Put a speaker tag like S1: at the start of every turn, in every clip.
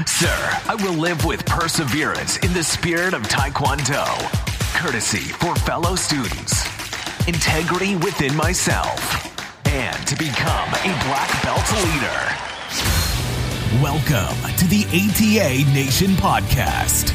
S1: Sir, I will live with perseverance in the spirit of Taekwondo, courtesy for fellow students, integrity within myself, and to become a black belt leader. Welcome to the ATA Nation Podcast.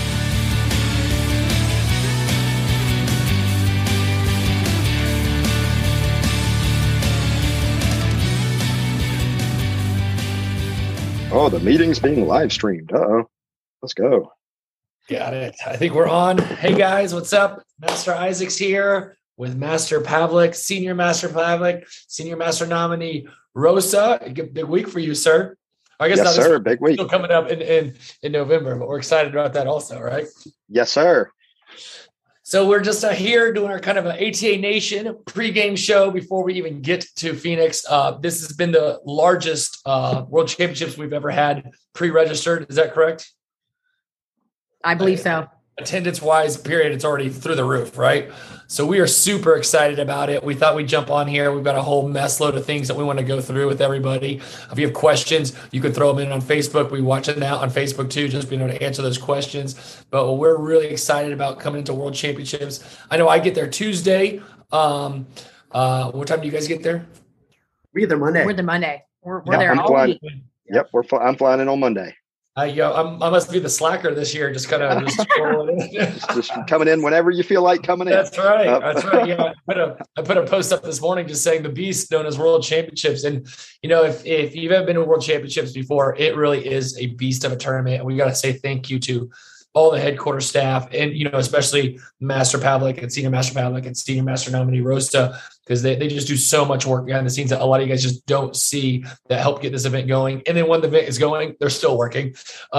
S2: Oh, the meeting's being live streamed. Uh-oh. Let's go.
S3: Got it. I think we're on. Hey, guys, what's up? Master Isaac's here with Master Pavlik, Senior Master Pavlik, Senior Master nominee Rosa. Big week for you, sir. I guess
S2: yes, sir. Big week.
S3: Still coming up in November, but we're excited about that also, right?
S2: Yes, sir.
S3: So we're just here doing our kind of an ATA Nation pregame show before we even get to Phoenix. This has been the largest World Championships we've ever had pre-registered. Is that correct?
S4: I believe so.
S3: Attendance-wise, period, it's already through the roof, right? So we are super excited about it. We thought we'd jump on here. We've got a whole mess load of things that we want to go through with everybody. If you have questions, you can throw them in on Facebook. We watch it now on Facebook too, just being able to answer those questions. But we're really excited about coming into World Championships. I know I get there Tuesday. What time do you guys get there?
S5: We get there Monday.
S4: We're there Monday. We're
S2: Yep,
S4: there
S2: I'm
S4: all
S2: flying.
S4: week.
S2: Yep, I'm flying in on Monday.
S3: I must be the slacker this year, just kind of
S2: just coming in whenever you feel like coming in.
S3: That's right. That's right. Yeah, I put a post up this morning just saying the beast known as World Championships. And, you know, if you've ever been to World Championships before, it really is a beast of a tournament. And we got to say thank you to all the headquarters staff and, you know, especially Master Pavlik and Senior Master Pavlik and Senior Master nominee Rosta, because they just do so much work behind the scenes that a lot of you guys just don't see that help get this event going. And then when the event is going, they're still working.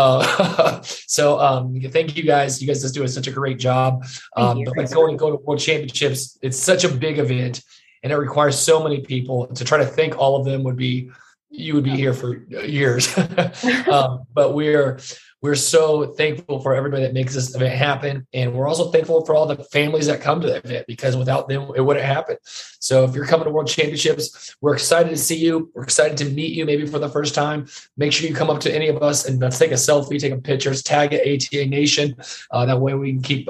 S3: So thank you guys. You guys just do such a great job. But like going to World Championships, it's such a big event and it requires so many people. To try to thank all of them you would be here for years. But we're so thankful for everybody that makes this event happen. And we're also thankful for all the families that come to the event, because without them, it wouldn't happen. So if you're coming to World Championships, we're excited to see you. We're excited to meet you maybe for the first time. Make sure you come up to any of us and let's take a selfie, take pictures, tag it ATA Nation. That way we can keep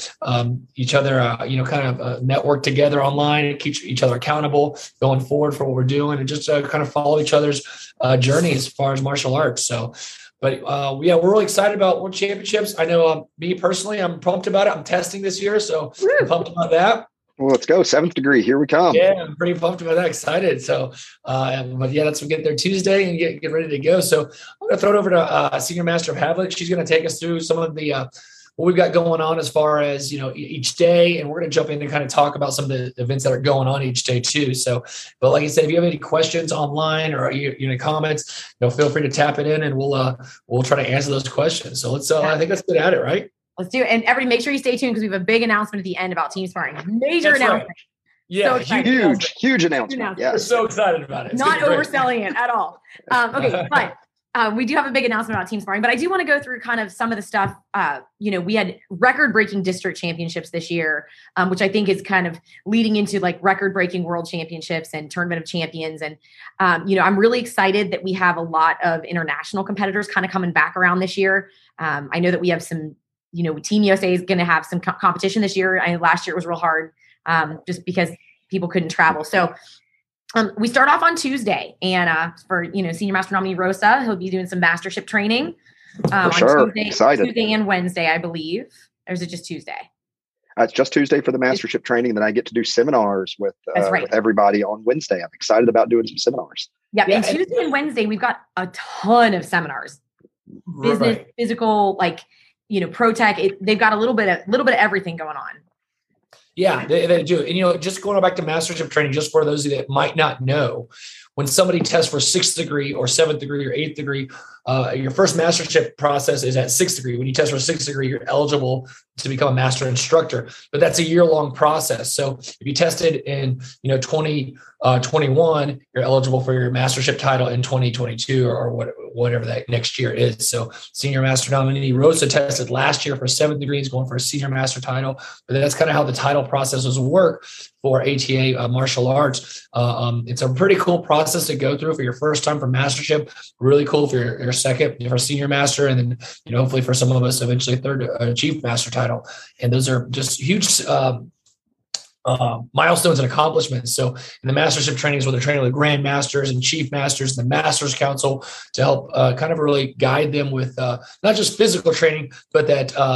S3: each other, kind of network together online and keep each other accountable going forward for what we're doing, and just kind of follow each other's journey as far as martial arts. So, but we're really excited about World Championships. I know me personally, I'm pumped about it. I'm testing this year, so I'm pumped about that.
S2: Well, let's go. 7th degree. Here we come.
S3: Yeah, I'm pretty pumped about that. Excited. So, but yeah, let's get there Tuesday and get ready to go. So I'm going to throw it over to Senior Master Pavlik. She's going to take us through some of the what we've got going on as far as, you know, each day. And we're going to jump in and kind of talk about some of the events that are going on each day too. So, but like I said, if you have any questions online or any comments, feel free to tap it in and we'll try to answer those questions. So I think let's get at it, right?
S4: Let's do it. And everybody, make sure you stay tuned because we have a big announcement at the end about team sparring. Major announcement. Right.
S3: Yeah,
S4: so
S2: huge announcement. Yeah,
S3: we're so excited about it.
S4: Not overselling it at all. Okay, but we do have a big announcement about team sparring, but I do want to go through kind of some of the stuff. We had record-breaking district championships this year, which I think is kind of leading into like record-breaking world championships and tournament of champions. And, I'm really excited that we have a lot of international competitors kind of coming back around this year. I know that we have some, Team USA is going to have some competition this year. Last year it was real hard just because people couldn't travel. So we start off on Tuesday, and for Senior Master nominee Rosa, he'll be doing some mastership training
S2: for sure.
S4: On Tuesday,
S2: Excited.
S4: Tuesday and Wednesday, I believe. Or is it just Tuesday?
S2: It's just Tuesday for the mastership training. Then I get to do seminars with everybody on Wednesday. I'm excited about doing some seminars.
S4: Yeah, and Tuesday and Wednesday we've got a ton of seminars, business, physical, pro tech. They've got a little bit of everything going on.
S3: Yeah, they do. And, just going back to mastership training, just for those of you that might not know, when somebody tests for 6th degree or 7th degree or 8th degree, your first mastership process is at 6th degree. When you test for 6th degree, you're eligible to become a master instructor, but that's a year-long process. So if you tested in, 20, 21, you're eligible for your mastership title in 2022 or whatever that next year is. So senior master nominee Rosa tested last year for 7th degree, is going for a senior master title. But that's kind of how the title processes work for ATA martial arts. It's a pretty cool process to go through for your first time for mastership. Really cool for your second, for senior master, and then hopefully for some of us eventually third chief master title. And those are just huge milestones and accomplishments. So in the mastership trainings where they're training with grand masters and chief masters and the masters council to help kind of really guide them with not just physical training, but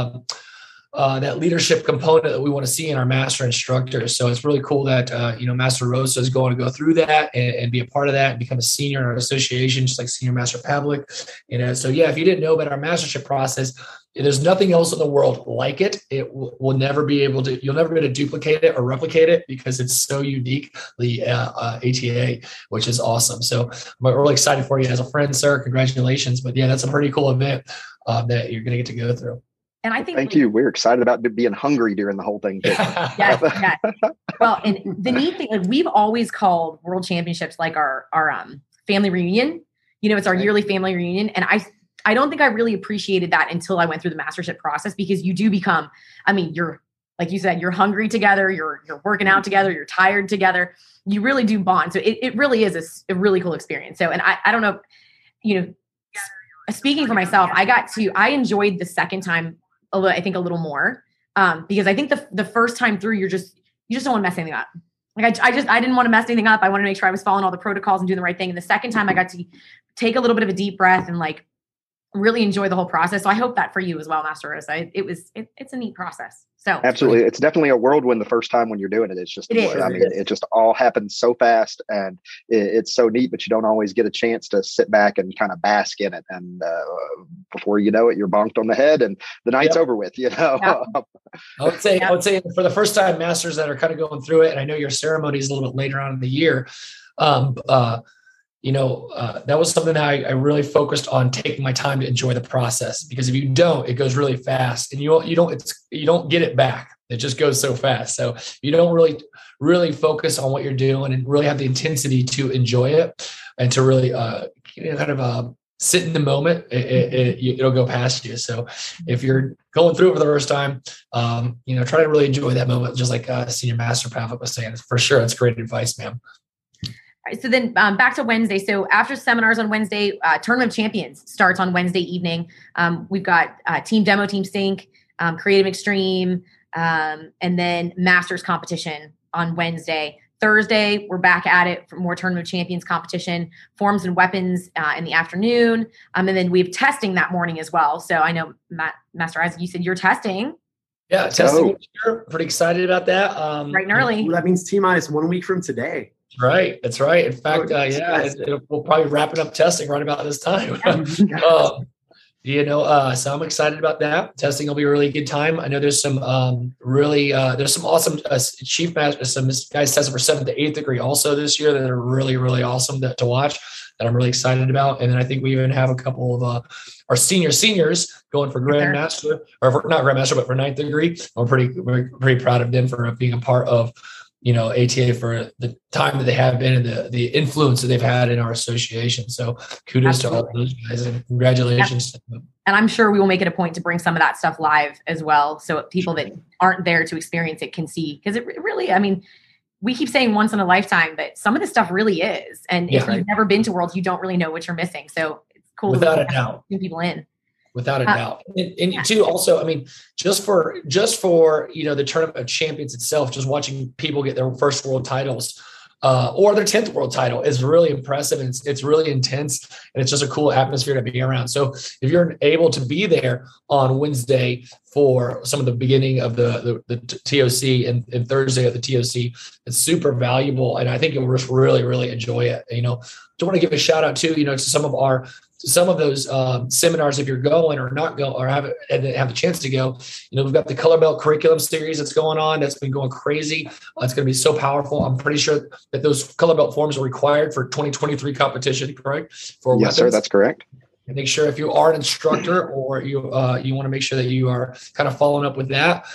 S3: that leadership component that we want to see in our master instructors. So it's really cool that, Master Rosa is going to go through that and be a part of that and become a senior in our association, just like Senior Master Pavlik. So yeah, if you didn't know about our mastership process, there's nothing else in the world like it. It will never be able to, you'll never be able to duplicate it or replicate it because it's so unique, the ATA, which is awesome. So I'm really excited for you as a friend, sir. Congratulations. But yeah, that's a pretty cool event that you're going to get to go through.
S4: And I think
S2: thank you. We're excited about being hungry during the whole thing.
S4: Yes. Well, and the neat thing, we've always called World Championships like our family reunion. It's our yearly family reunion. And I don't think I really appreciated that until I went through the mastership process, because you do become, you're, like you said, you're hungry together, you're working out together, you're tired together. You really do bond. So it really is a really cool experience. So, and I don't know, speaking for myself, I enjoyed the second time a little more, because I think the first time through, you just don't want to mess anything up. Like I didn't want to mess anything up. I wanted to make sure I was following all the protocols and doing the right thing. And the second time I got to take a little bit of a deep breath and really enjoy the whole process. So I hope that for you as well, Master Rosa. It's a neat process. So
S2: absolutely. It's definitely a whirlwind the first time when you're doing it. It's just, it just all happens so fast and it's so neat, but you don't always get a chance to sit back and kind of bask in it. And before you know it, you're bonked on the head and the night's over with, Yeah.
S3: I would say for the first time masters that are kind of going through it, and I know your ceremony is a little bit later on in the year, that was something that I really focused on, taking my time to enjoy the process, because if you don't, it goes really fast and you don't get it back. It just goes so fast. So you don't really focus on what you're doing and really have the intensity to enjoy it and to really sit in the moment. It'll go past you. So if you're going through it for the first time, try to really enjoy that moment. Just like Senior Master Pavlik was saying, for sure. It's great advice, ma'am.
S4: So then back to Wednesday. So after seminars on Wednesday, Tournament of Champions starts on Wednesday evening. We've got Team Demo, Team Sync, Creative Extreme, and then Masters competition on Wednesday. Thursday, we're back at it for more Tournament of Champions competition, forms and weapons in the afternoon. And then we have testing that morning as well. So I know, Master Isaac, you said you're testing.
S3: Yeah, testing. Pretty excited about that.
S4: Bright and early.
S5: Well, that means T-minus 1 week from today.
S3: Right. That's right. In fact, we'll probably wrap it up testing right about this time. So I'm excited about that. Testing will be a really good time. I know there's some there's some awesome chief masters, some guys testing for 7th to 8th degree also this year that are really, really awesome to watch, that I'm really excited about. And then I think we even have a couple of our seniors going for Grandmaster, or not Grandmaster, but for 9th degree. We're pretty proud of them for being a part of ATA for the time that they have been and the influence that they've had in our association. So kudos to all those guys and congratulations.
S4: And I'm sure we will make it a point to bring some of that stuff live as well, so people that aren't there to experience it can see. Because it really, we keep saying once in a lifetime, but some of this stuff really is. And if you've never been to Worlds, you don't really know what you're missing. So it's cool.
S3: Without a doubt.
S4: People in.
S3: Without a doubt. And too, also, just for the Tournament of Champions itself, just watching people get their first world titles or their 10th world title is really impressive. And it's really intense. And it's just a cool atmosphere to be around. So if you're able to be there on Wednesday for some of the beginning of the TOC and Thursday of the TOC, it's super valuable. And I think you'll just really, really enjoy it. Do want to give a shout out too, to some of those seminars, if you're going or not go or have the chance to go. We've got the Color Belt curriculum series that's going on. That's been going crazy. It's going to be so powerful. I'm pretty sure that those Color Belt forms are required for 2023 competition, correct?
S2: Yes, weapons. Sir, that's correct.
S3: And make sure if you are an instructor or you want to make sure that you are kind of following up with that.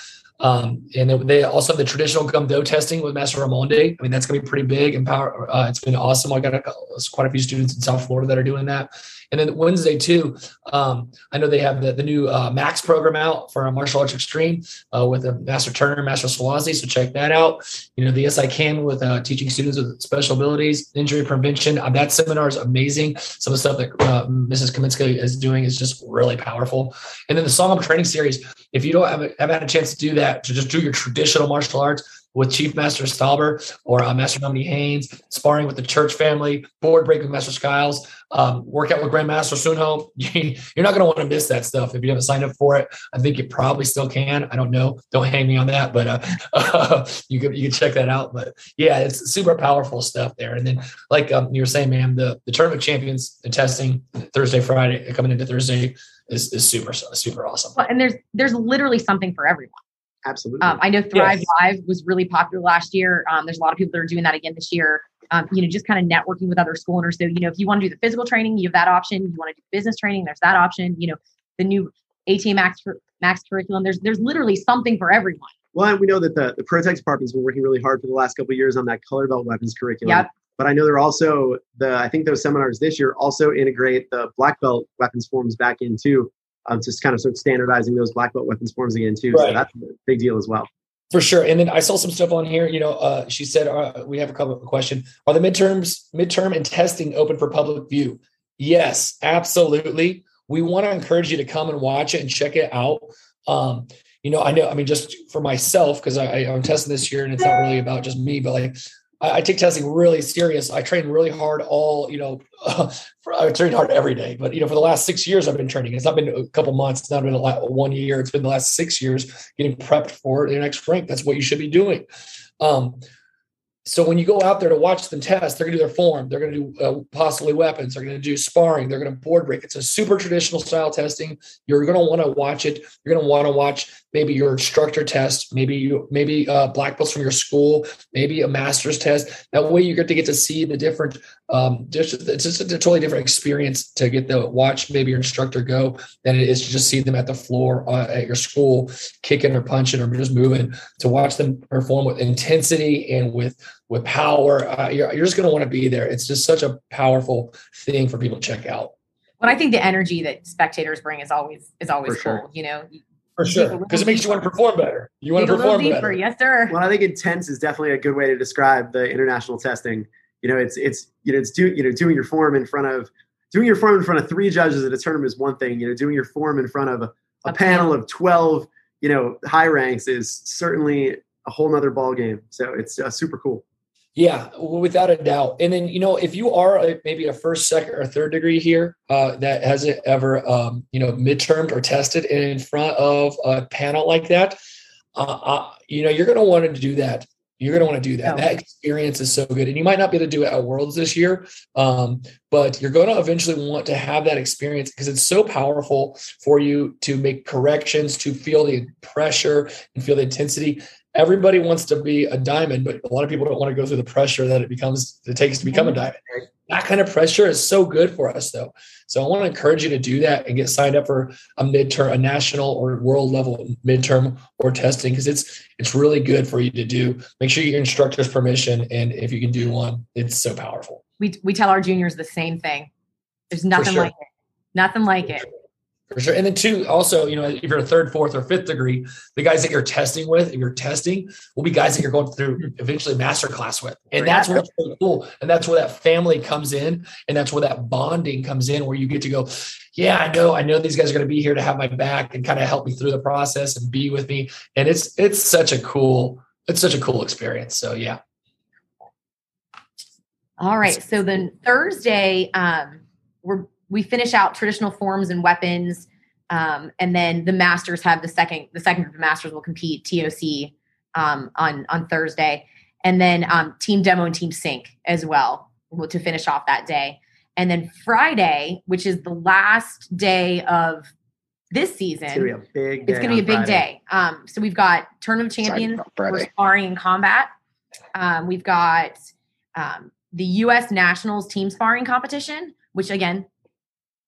S3: And they also have the traditional gum dough testing with Master Ramonde. I mean, that's going to be pretty big and power. It's been awesome. I got quite a few students in South Florida that are doing that. And then Wednesday too, I know they have the new Max program out for a martial arts extreme with Master Turner, Master Swazi. So check that out. You know, the Yes I Can with teaching students with special abilities, injury prevention. That seminar is amazing. Some of the stuff that Mrs. Kaminska is doing is just really powerful. And then the Song of Training series, if you haven't had a chance to do that, to just do your traditional martial arts with Chief Master Stauber or Master Dominique Haynes, sparring with the Church family, board break with Master Skiles, workout with Grandmaster Sunho. You're not going to want to miss that stuff if you haven't signed up for it. I think you probably still can. I don't know. Don't hang me on that, but you can check that out. But yeah, it's super powerful stuff there. And then, like you were saying, ma'am, the Tournament of Champions and testing Thursday, Friday, coming into Thursday is super awesome.
S4: Well, and there's literally something for everyone.
S5: Absolutely.
S4: I know Thrive Live was really popular last year. There's a lot of people that are doing that again this year. Just kind of networking with other school owners. So, if you want to do the physical training, you have that option. You want to do business training, there's that option. The new ATA Max curriculum, there's literally something for everyone.
S5: Well, and we know that the Pro-Tech department's been working really hard for the last couple of years on that color belt weapons curriculum.
S4: Yep.
S5: But I know they're also, I think those seminars this year also integrate the black belt weapons forms back in too. Just kind of start standardizing those black belt weapons forms again too. Right. So that's a big deal as well.
S3: For sure. And then I saw some stuff on here. She said, we have a couple of questions. Are the midterm and testing open for public view? Yes, absolutely. We want to encourage you to come and watch it and check it out. Just for myself, because I'm testing this year and it's not really about just me, but like, I take testing really serious. I train really hard I train hard every day, but for the last 6 years I've been training. It's not been a couple months. It's not been 1 year. It's been the last 6 years getting prepped for the next rank. That's what you should be doing. So when you go out there to watch them test, they're going to do their form. They're going to do possibly weapons. They're going to do sparring. They're going to board break. It's a super traditional style testing. You're going to want to watch it. You're going to want to watch maybe your instructor test, maybe black belts from your school, maybe a master's test. That way you get to see the different, it's just a totally different experience to get to watch maybe your instructor go than it is to just see them at the floor at your school, kicking or punching or just moving, to watch them perform with intensity and with power. You're just going to want to be there. It's just such a powerful thing for people to check out.
S4: Well, I think the energy that spectators bring is always cool.
S5: Sure.
S3: For sure, because it makes you want to perform better. You want to perform better.
S4: Yes, sir.
S5: Well, I think intense is definitely a good way to describe the international testing. It's doing your form in front of 3 judges at a tournament is one thing. Doing your form in front of a panel of 12, high ranks is certainly a whole nother ball game. So it's super cool.
S3: Yeah, without a doubt. And then, if you are maybe a first, second, or third degree here that hasn't ever, midtermed or tested in front of a panel like that, you're going to want to do that. You're going to want to do that. That experience is so good. And you might not be able to do it at Worlds this year, but you're going to eventually want to have that experience because it's so powerful for you to make corrections, to feel the pressure and feel the intensity. Everybody wants to be a diamond, but a lot of people don't want to go through the pressure that it takes to become a diamond. That kind of pressure is so good for us, though. So I want to encourage you to do that and get signed up for a midterm, a national or world level midterm or testing, because it's really good for you to do. Make sure you get your instructor's permission, and if you can do one, it's so powerful.
S4: We tell our juniors the same thing. There's nothing like it. Nothing like it.
S3: For sure. And then two, also, if you're a third, fourth, or fifth degree, the guys that you're testing with, if you're testing, will be guys that you're going through eventually master class with. And that's what's really cool. And that's where that family comes in. And that's where that bonding comes in, where you get to go, yeah, I know these guys are going to be here to have my back and kind of help me through the process and be with me. And it's such a cool experience. So yeah.
S4: All right. So then Thursday, we finish out traditional forms and weapons. And then the masters have the second group of masters will compete TOC on Thursday. And then team demo and team sync as well to finish off that day. And then Friday, which is the last day of this season,
S5: it's going to
S4: be a big day. So we've got Tournament of Champions for sparring and combat. We've got the U.S. Nationals team sparring competition, which again,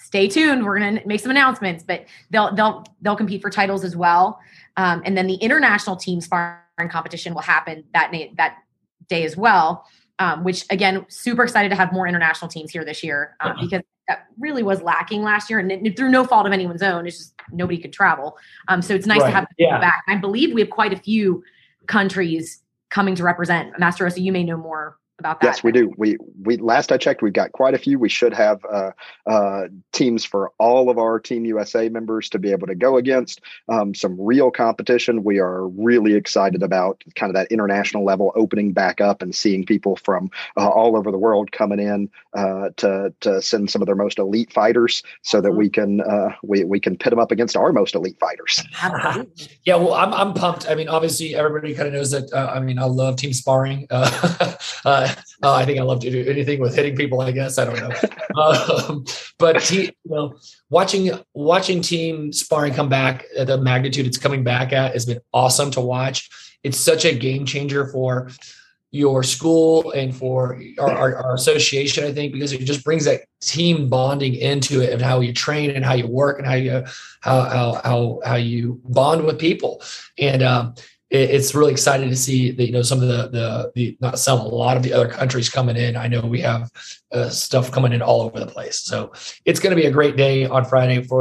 S4: stay tuned. We're going to make some announcements, but they'll compete for titles as well. And then the international team sparring competition will happen that day as well. Which again, super excited to have more international teams here this year because that really was lacking last year, and through no fault of anyone's own. It's just nobody could travel. So it's nice to have them back. I believe we have quite a few countries coming to represent. Master Osa, you may know more about that.
S2: Yes, we do. We last I checked, we've got quite a few. We should have teams for all of our Team USA members to be able to go against some real competition. We are really excited about kind of that international level opening back up and seeing people from all over the world coming in to send some of their most elite fighters so that we can pit them up against our most elite fighters.
S3: Yeah, well, I'm pumped. I mean, obviously, everybody kind of knows that. I love team sparring. I think I love to do anything with hitting people, I guess. I don't know. But watching team sparring come back at the magnitude it's coming back at has been awesome to watch. It's such a game changer for your school and for our association, I think, because it just brings that team bonding into it and how you train and how you work and how you bond with people. And it's really exciting to see that, some of a lot of the other countries coming in. I know we have stuff coming in all over the place. So it's going to be a great day on Friday for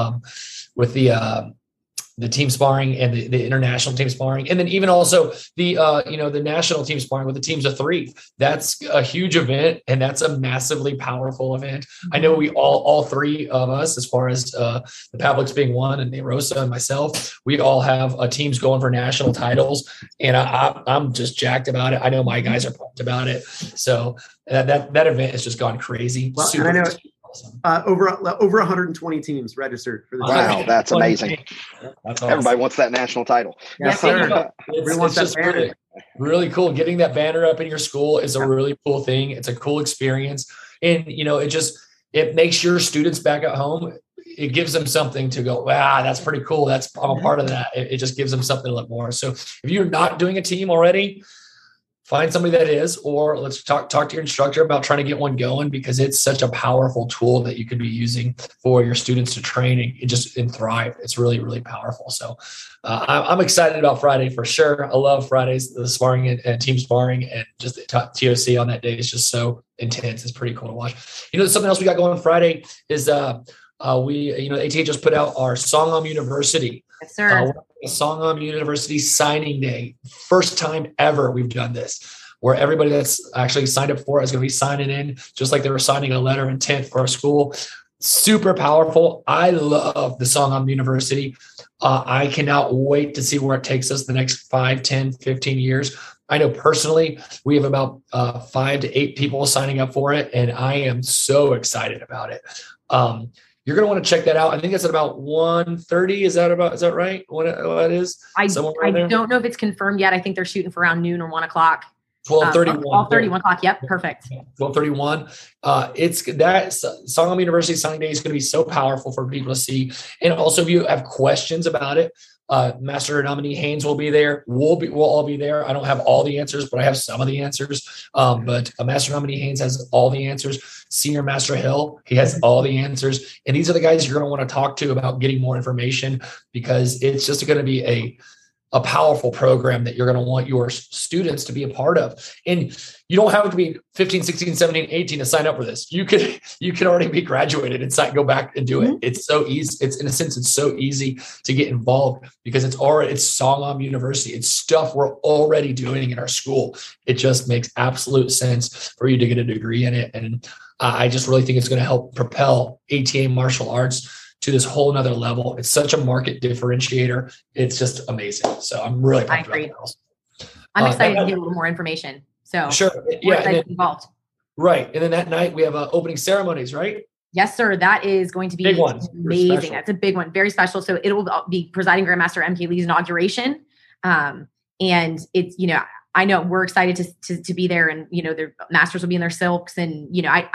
S3: the team sparring and the international team sparring. And then even also the national team sparring with the teams of 3. That's a huge event. And that's a massively powerful event. I know we all 3 of us, as far as the Pavliks being one and Rosa and myself, we all have teams going for national titles. And I'm just jacked about it. I know my guys are pumped about it. So that event has just gone crazy.
S5: Well, and I know over 120 teams registered for the
S2: Wow, that's amazing.
S3: That's awesome.
S2: Everybody wants that national title.
S5: Yes, sir.
S3: It's just really cool. Getting that banner up in your school is a really cool thing. It's a cool experience. And, it makes your students back at home. It gives them something to go, wow, that's pretty cool. I'm a part of that. It just gives them something to look more. So if you're not doing a team already, find somebody that is, or let's talk to your instructor about trying to get one going, because it's such a powerful tool that you could be using for your students to train and thrive. It's really, really powerful. So I'm excited about Friday for sure. I love Fridays, the sparring and team sparring, and just the TOC on that day is just so intense. It's pretty cool to watch. Something else we got going Friday is ATA just put out our Songam University.
S4: Yes, sir.
S3: Songam University signing day. First time ever we've done this, where everybody that's actually signed up for it is going to be signing in, just like they were signing a letter of intent for our school. Super powerful. I love the Songam University. I cannot wait to see where it takes us the next 5, 10, 15 years. I know personally we have about 5 to 8 people signing up for it, and I am so excited about it. You're going to want to check that out. I think it's at about 1:30. Is that right? What it is?
S4: I don't know if it's confirmed yet. I think they're shooting for around noon or 1 o'clock.
S3: 12:31.
S4: 12:30, 1 o'clock. Yep. Perfect.
S3: 12:31. It's that Songam University signing day is going to be so powerful for people to see. And also, if you have questions about it, Master nominee Haynes will be there. We'll all be there. I don't have all the answers, but I have some of the answers. But Master nominee Haynes has all the answers. Senior Master Hill, he has all the answers. And these are the guys you're going to want to talk to about getting more information, because it's just going to be a powerful program that you're going to want your students to be a part of. And you don't have to be 15, 16, 17, 18 to sign up for this. You can already be graduated and go back and do it. It's so easy. It's, in a sense, it's so easy to get involved because it's Songam University. It's stuff we're already doing in our school. It just makes absolute sense for you to get a degree in it. And I just really think it's going to help propel ATA martial arts to this whole nother level. It's such a market differentiator. It's just amazing. So I'm really pumped.
S4: I agree. I'm excited to get a little more information. So
S3: sure.
S4: Yeah. Involved.
S3: Right. And then that night we have opening ceremonies, right?
S4: Yes, sir. That is going to be
S3: big one.
S4: Amazing. That's a big one. Very special. So it will be presiding Grandmaster MK Lee's inauguration. And it's, I know we're excited to be there, and, the masters will be in their silks, and,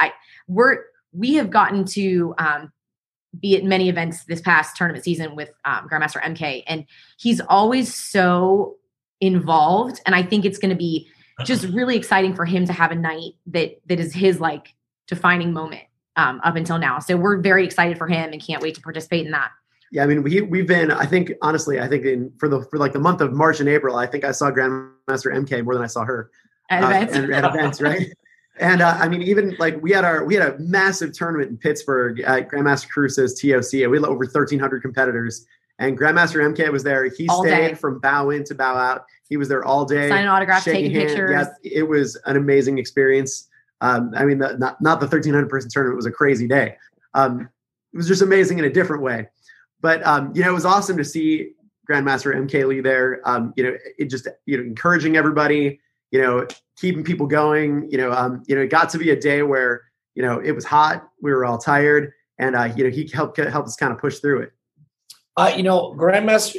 S4: we have gotten to, be at many events this past tournament season with Grandmaster MK, and he's always so involved. And I think it's going to be just really exciting for him to have a night that is his defining moment. up until now. So we're very excited for him and can't wait to participate in that.
S5: Yeah, I mean, we've been, I think, honestly, for like the month of March and April, I think I saw Grandmaster MK more than I saw her
S4: at events.
S5: At events, right? And I mean, even like we had a massive tournament in Pittsburgh at Grandmaster Caruso's TOC. We had over 1,300 competitors, and Grandmaster MK was there. He all stayed day. From bow in to bow out. He was there all day,
S4: signing autographs, taking pictures.
S5: Yeah, it was an amazing experience. I mean, not the 1,300 person tournament was a crazy day. It was just amazing in a different way. But, it was awesome to see Grandmaster MK Lee there, it just, encouraging everybody, keeping people going, it got to be a day where, it was hot. We were all tired and, he helped us kind of push through it.
S3: Grandmaster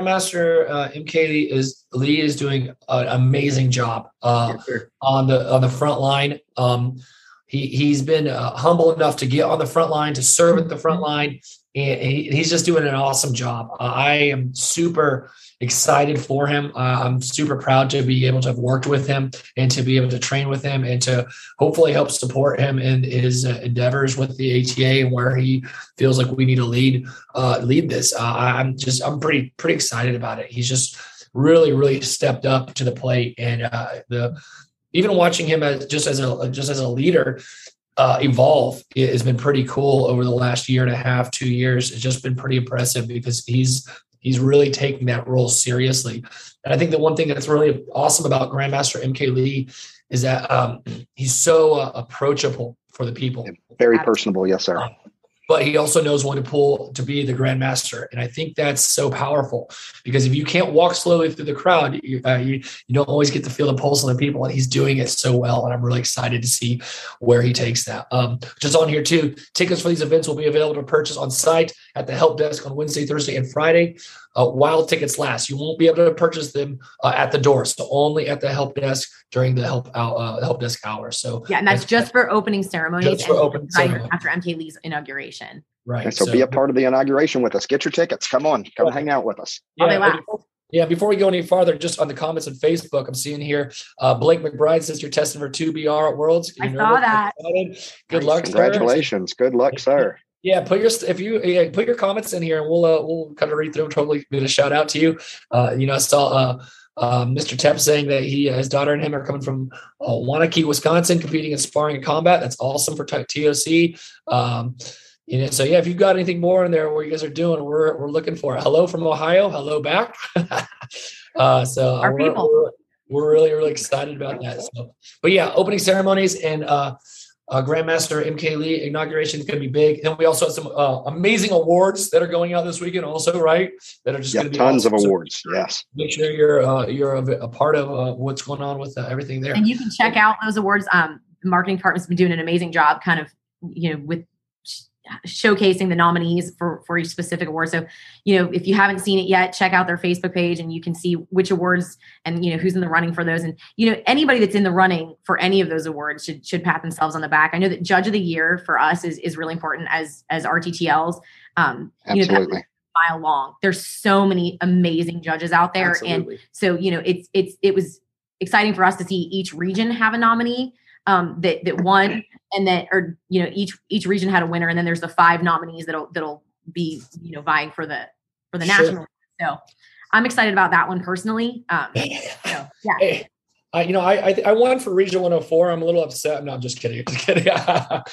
S3: MK Lee is doing an amazing job on the front line. He's been humble enough to get on the front line, to serve at the front line. And he's just doing an awesome job. I am super excited for him. I'm super proud to be able to have worked with him and to be able to train with him and to hopefully help support him in his endeavors with the ATA and where he feels like we need to lead this. I'm pretty excited about it. He's just really stepped up to the plate, and even watching him as a leader. Evolve has been pretty cool over the last year and a half, 2 years. It's just been pretty impressive because he's really taking that role seriously. And I think the one thing that's really awesome about Grandmaster MK Lee is that he's so approachable for the people.
S2: Very personable. Yes, sir.
S3: But he also knows when to pull to be the Grandmaster. And I think that's so powerful because if you can't walk slowly through the crowd, you don't always get to feel the pulse of the people, and he's doing it so well. And I'm really excited to see where he takes that. Just on here too, tickets for these events will be available to purchase on site at the help desk on Wednesday, Thursday, and Friday. While tickets last, you won't be able to purchase them at the door. So only at the help desk during the help desk hours. So
S4: yeah, and that's just for opening ceremonies.
S3: Just for opening ceremony.
S4: After MK Lee's inauguration.
S3: Right.
S2: And so be a part of the inauguration with us. Get your tickets. Come hang out with us.
S3: Yeah, before we go any farther, just on the comments on Facebook, I'm seeing here, Blake McBride says you're testing for 2BR at Worlds.
S4: I saw that.
S3: Good luck,
S2: congratulations. Good luck, sir.
S3: Yeah, put your comments in here, and we'll kind of read through them. Totally give a shout out to you. I saw Mr. Tepp saying that his daughter and him are coming from Waunakee, Wisconsin, competing in sparring and combat. That's awesome for TOC. So yeah, if you've got anything more in there where you guys are doing, we're looking for it. Hello from Ohio. Hello back. So
S4: our people.
S3: We're really excited about that. So, but yeah, opening ceremonies and Grandmaster MK Lee inauguration is going to be big. And we also have some amazing awards that are going out this weekend also, right? That are just going to be
S2: tons
S3: awesome.
S2: of awards. Yes.
S3: Make sure you're a part of what's going on with everything there.
S4: And you can check out those awards. The marketing department's been doing an amazing job kind of, with showcasing the nominees for each specific award. So, if you haven't seen it yet, check out their Facebook page and you can see which awards and, who's in the running for those. And, anybody that's in the running for any of those awards should pat themselves on the back. I know that Judge of the Year for us is really important as RTTLs.
S2: Absolutely.
S4: Mile long. There's so many amazing judges out there.
S5: Absolutely.
S4: And so, it was exciting for us to see each region have a nominee that won, and that, or each region had a winner, and then there's the 5 nominees that'll be vying for the national. So I'm excited about that one personally. Yeah.
S3: Hey, I won for Region 104. I'm a little upset. No, I'm just kidding.
S4: Yeah.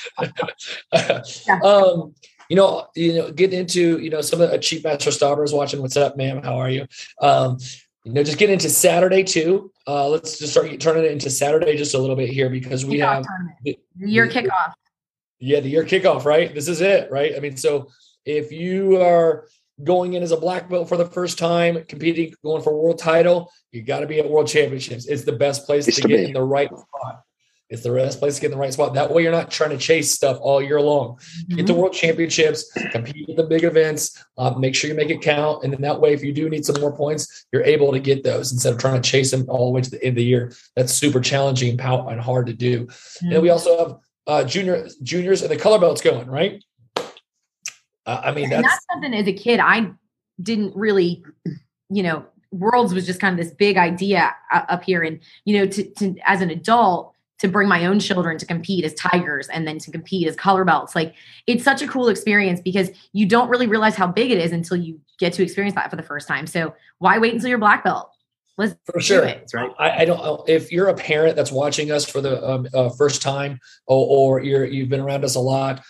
S3: Getting into some of the Chief Master Staubers watching. What's up, ma'am? How are you? Just get into Saturday too. Let's just start turning it into Saturday just a little bit here because we have
S4: the year kickoff.
S3: Yeah, the year kickoff, right? This is it, right? I mean, so if you are going in as a black belt for the first time, competing, going for a world title, you got to be at World Championships. It's the best place to get in the right spot. It's the best place to get in the right spot. That way you're not trying to chase stuff all year long. Mm-hmm. Get to World Championships, compete at the big events, make sure you make it count. And then that way, if you do need some more points, you're able to get those instead of trying to chase them all the way to the end of the year. That's super challenging and hard to do. Mm-hmm. And we also have juniors and the color belts going, right?
S4: That's something as a kid, I didn't really, Worlds was just kind of this big idea up here. And, to as an adult, to bring my own children to compete as tigers and then to compete as color belts. Like, it's such a cool experience because you don't really realize how big it is until you get to experience that for the first time. So why wait until you're black belt? Let's
S3: for sure.
S4: do it.
S5: That's right.
S3: I don't. If you're a parent that's watching us for the first time, or you've been around us a lot,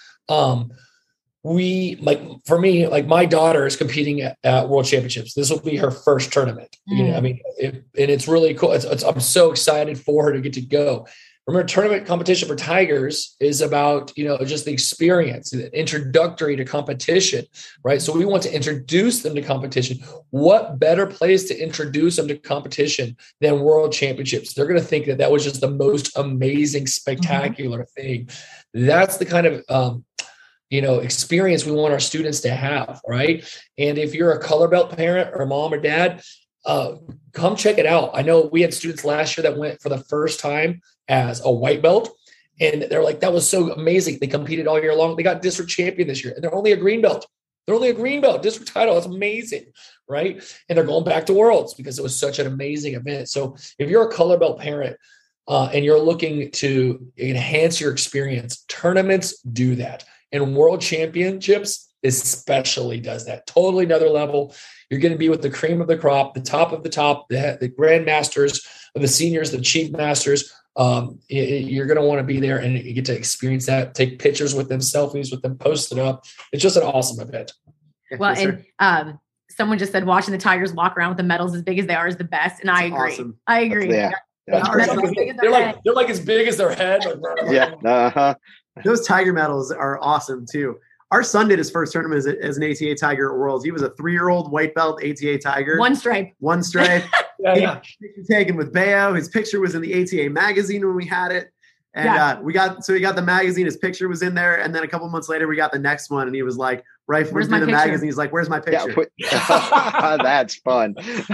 S3: for me, like my daughter is competing at World Championships. This will be her first tournament. You know, I mean, and it's really cool. I'm so excited for her to get to go. Remember, tournament competition for tigers is about, just the experience, introductory to competition, right? So we want to introduce them to competition. What better place to introduce them to competition than World Championships? They're going to think that was just the most amazing, spectacular thing. That's the kind of, experience we want our students to have, right? And if you're a color belt parent or mom or dad, come check it out. I know we had students last year that went for the first time as a white belt, and they're like, that was so amazing. They competed all year long. They got district champion this year, and they're only a green belt. District title. That's amazing, right? And they're going back to Worlds because it was such an amazing event. So if you're a color belt parent and you're looking to enhance your experience, tournaments do that. And World Championships especially does that. Totally another level. You're going to be with the cream of the crop, the top of the top, the grandmasters, the seniors, the chief masters. You're going to want to be there and you get to experience that, take pictures with them, selfies with them, post it up. It's just an awesome event.
S4: Well, and someone just said watching the Tigers walk around with the medals as big as they are is the best. And I agree.
S5: Awesome.
S4: I agree.
S3: They're like as big as their head.
S2: Yeah. Uh-huh.
S5: Those Tiger medals are awesome too. Our son did his first tournament as an ATA Tiger at Worlds. He was a 3-year-old white belt ATA Tiger.
S4: One stripe.
S5: Yeah. Picture taken with Bayo. His picture was in the ATA magazine when we had it. And we got the magazine. His picture was in there. And then a couple months later, we got the next one. And he was like, right from the magazine, he's like, where's my picture?
S2: That's fun.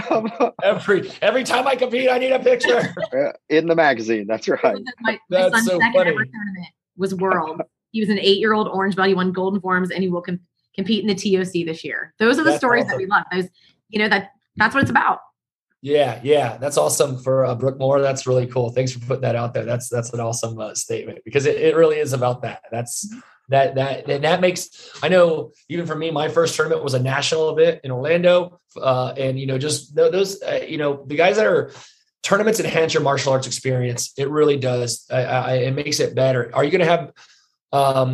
S3: Every time I compete, I need a picture.
S2: In the magazine. That's right.
S4: My son's second ever tournament was World. He was an 8-year-old orange belt. He won Golden Forms, and he will compete in the TOC this year. Those are the stories that we love. Those, that's what it's about.
S3: Yeah. That's awesome for Brooke Moore. That's really cool. Thanks for putting that out there. That's an awesome statement because it really is about that. That makes, I know even for me, my first tournament was a national event in Orlando. And, just those, the guys that are tournaments enhance your martial arts experience. It really does. It makes it better. Are you going to have, are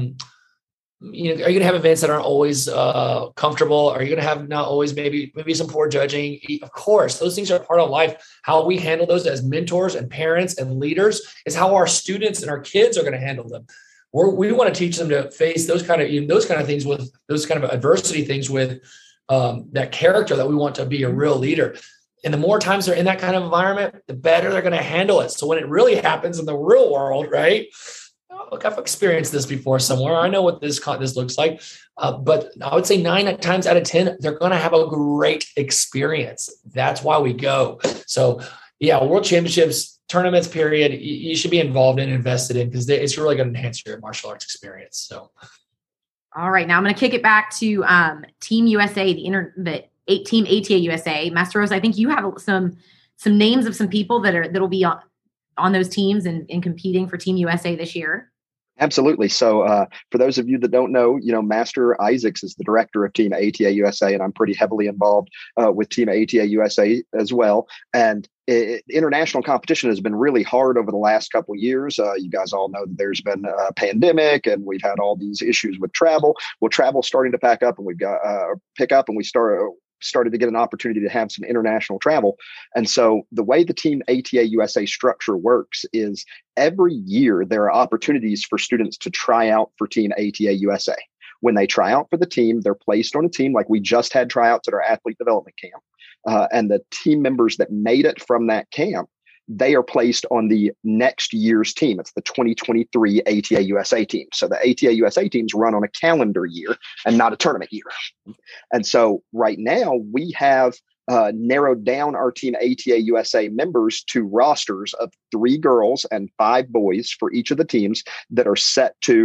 S3: you going to have events that aren't always comfortable? Are you going to have not always maybe some poor judging? Of course, those things are part of life. How we handle those as mentors and parents and leaders is how our students and our kids are going to handle them. We want to teach them to face those kind of things with those kind of adversity things with that character that we want to be a real leader. And the more times they're in that kind of environment, the better they're going to handle it. So when it really happens in the real world, right? Look, I've experienced this before somewhere. I know what this looks like. But I would say 9 times out of 10, they're going to have a great experience. That's why we go. So yeah, World Championships, tournaments, period, you should be involved in and invested in because it's really going to enhance your martial arts experience. So.
S4: All right. Now I'm going to kick it back to Team USA, the Team ATA USA. Master Rose, I think you have some names of some people that'll be on those teams and competing for Team USA this year.
S2: Absolutely. So for those of you that don't know, Master Isaacs is the director of Team ATA USA, and I'm pretty heavily involved with Team ATA USA as well. And international competition has been really hard over the last couple of years. You guys all know that there's been a pandemic and we've had all these issues with travel. Well, travel's starting to pick up and we've got pick up and we started to get an opportunity to have some international travel. And so the way the Team ATA USA structure works is every year there are opportunities for students to try out for Team ATA USA. When they try out for the team, they're placed on a team. Like we just had tryouts at our athlete development camp. And the team members that made it from that camp, they are placed on the next year's team. It's the 2023 ATA USA team. So the ATA USA teams run on a calendar year and not a tournament year. And so right now we have narrowed down our Team ATA USA members to rosters of 3 girls and 5 boys for each of the teams that are set to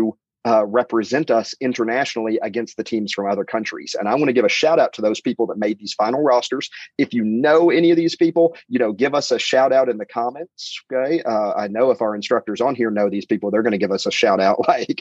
S2: represent us internationally against the teams from other countries. And I want to give a shout out to those people that made these final rosters. If you know any of these people, give us a shout out in the comments. Okay. I know if our instructors on here know these people, they're going to give us a shout out like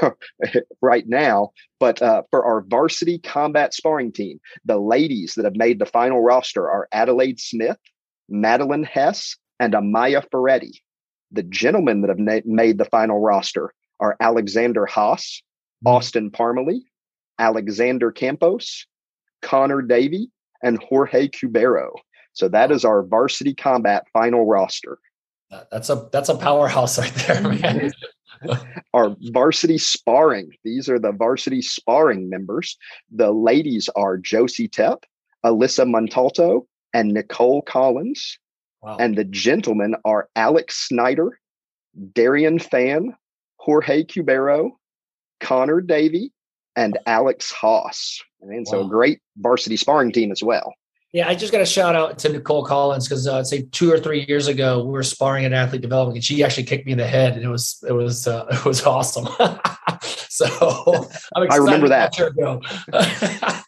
S2: right now. But for our varsity combat sparring team, the ladies that have made the final roster are Adelaide Smith, Madeline Hess, and Amaya Ferretti. The gentlemen that have made the final roster are Alexander Haas, Austin Parmalee, Alexander Campos, Connor Davey, and Jorge Cubero. So that is our varsity combat final roster.
S3: That's a powerhouse right there, man.
S2: Our varsity sparring. These are the varsity sparring members. The ladies are Josie Tepp, Alyssa Montalto, and Nicole Collins.
S3: Wow.
S2: And the gentlemen are Alex Snyder, Darian Fan, Jorge Cubero, Connor Davey, and Alex Haas. And so a great varsity sparring team as well.
S3: Yeah, I just got a shout out to Nicole Collins because I'd say 2 or 3 years ago we were sparring at Athlete Development, and she actually kicked me in the head, and it was awesome. So I'm excited.
S2: I remember that.
S3: To watch her go.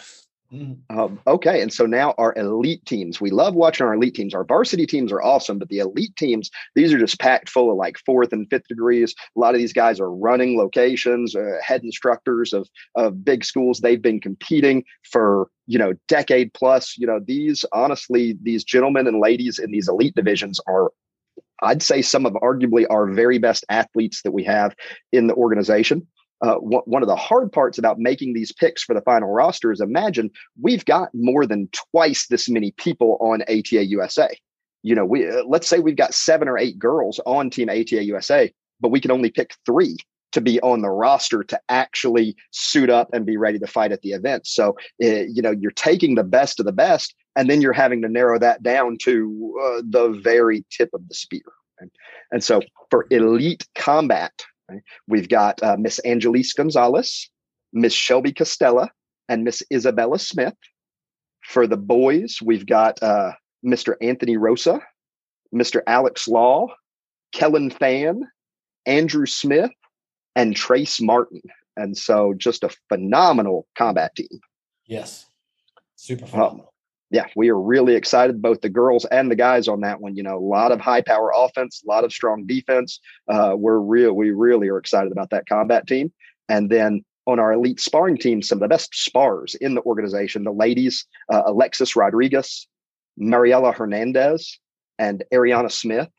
S2: Okay. And so now our elite teams, we love watching our elite teams. Our varsity teams are awesome, but the elite teams, these are just packed full of like 4th and 5th degrees. A lot of these guys are running locations, head instructors of big schools. They've been competing for, decade plus. These gentlemen and ladies in these elite divisions are, I'd say, some of arguably our very best athletes that we have in the organization. One of the hard parts about making these picks for the final roster is, imagine we've got more than twice this many people on ATA USA. Let's say we've got 7 or 8 girls on Team ATA USA, but we can only pick 3 to be on the roster to actually suit up and be ready to fight at the event. So, you're taking the best of the best, and then you're having to narrow that down to the very tip of the spear. Right? And so for elite combat, we've got Miss Angelise Gonzalez, Miss Shelby Costella, and Miss Isabella Smith. For the boys, we've got Mr. Anthony Rosa, Mr. Alex Law, Kellen Fan, Andrew Smith, and Trace Martin. And so just a phenomenal combat team.
S3: Yes. Super phenomenal.
S2: Yeah, we are really excited, both the girls and the guys on that one. A lot of high power offense, a lot of strong defense. We really are excited about that combat team. And then on our elite sparring team, some of the best spars in the organization, the ladies, Alexis Rodriguez, Mariela Hernandez, and Ariana Smith.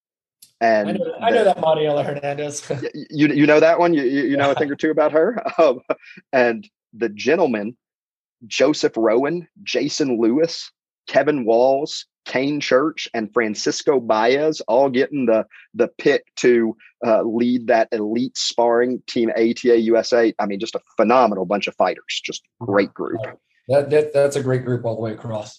S2: And
S3: I know that Mariela Hernandez.
S2: you know that one? You know a thing or two about her? And the gentlemen, Joseph Rowan, Jason Lewis, Kevin Walls, Kane Church, and Francisco Baez, all getting the pick to lead that elite sparring team ATA USA. I mean, just a phenomenal bunch of fighters, just great group.
S3: That's a great group all the way across.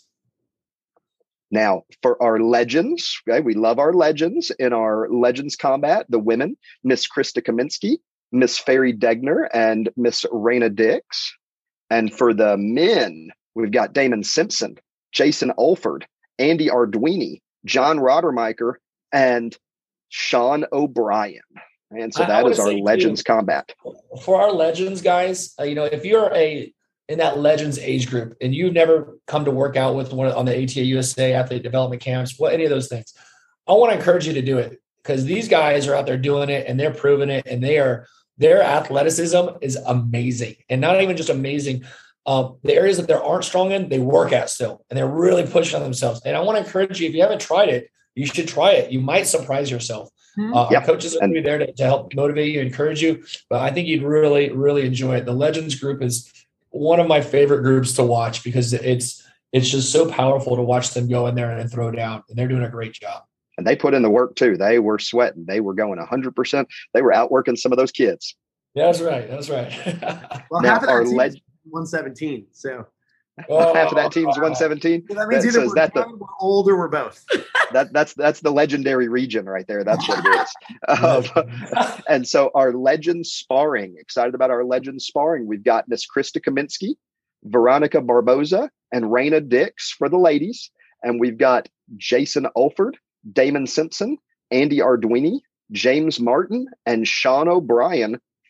S2: Now, for our legends, okay, we love our legends. In our legends combat, the women, Miss Krista Kaminsky, Miss Ferry Degner, and Miss Raina Dix. And for the men, we've got Damon Simpson, Jason Olford, Andy Arduini, John Rodermiker, and Sean O'Brien. And so that is our legends combat.
S3: For our legends guys, if you're in that legends age group and you've never come to work out with one on the ATA USA athlete development camps, any of those things, I want to encourage you to do it, because these guys are out there doing it and they're proving it, and their athleticism is amazing. And not even just amazing. The areas that they aren't strong in, they work at still, and they're really pushing on themselves. And I want to encourage you, if you haven't tried it, you should try it. You might surprise yourself. Our coaches are going to be there to help motivate you, encourage you. But I think you'd really, really enjoy it. The Legends group is one of my favorite groups to watch, because it's just so powerful to watch them go in there and throw down. And they're doing a great job.
S2: And they put in the work too. They were sweating. They were going 100%. They were outworking some of those kids.
S3: Yeah, that's right. That's right.
S5: Well, now, half of that team's 117. So
S2: half of that team's 117.
S5: So that means either we're old or we're both.
S2: That's the legendary region right there. That's what it is. And so our legend sparring, excited about our legend sparring. We've got Miss Krista Kaminsky, Veronica Barboza, and Raina Dix for the ladies. And we've got Jason Olford, Damon Simpson, Andy Arduini, James Martin, and Sean O'Brien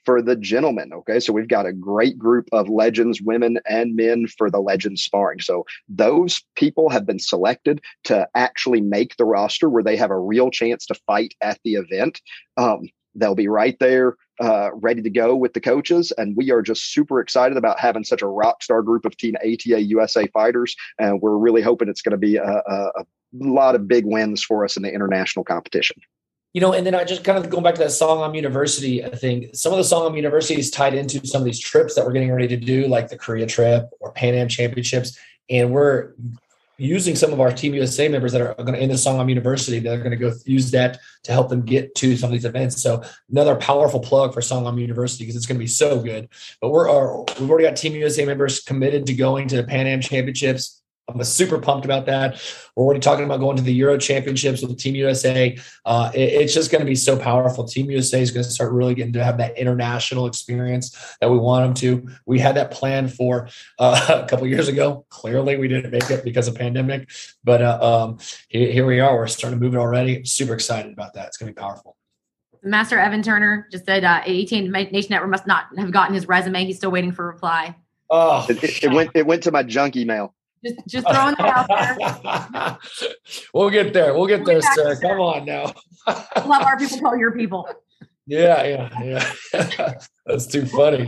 S2: for the gentlemen. Okay. So we've got a great group of legends, women and men, for the legends sparring. So those people have been selected to actually make the roster where they have a real chance to fight at the event. They'll be right there, ready to go with the coaches. And we are just super excited about having such a rock star group of Team ATA USA fighters. And we're really hoping it's going to be a lot of big wins for us in the international competition.
S3: And then I just kind of going back to that Songam University, I think some of the Songam University is tied into some of these trips that we're getting ready to do, like the Korea trip or Pan Am Championships. And we're using some of our Team USA members that are going to in the Songam University that are going to go use that to help them get to some of these events. So another powerful plug for Songam University, because it's going to be so good. But we've already got Team USA members committed to going to the Pan Am Championships. I'm super pumped about that. We're already talking about going to the Euro Championships with Team USA. It's just going to be so powerful. Team USA is going to start really getting to have that international experience that we want them to. We had that plan for a couple of years ago. Clearly, we didn't make it because of pandemic. But here we are. We're starting to move it already. Super excited about that. It's going to be powerful.
S4: Master Evan Turner just said ATA Nation Network must not have gotten his resume. He's still waiting for a reply.
S2: Oh, it went to my junk email.
S4: Just throwing that out
S3: there. We'll get there. We'll get there, sir. Come on now.
S4: We'll have our people call your people.
S3: Yeah. That's too funny.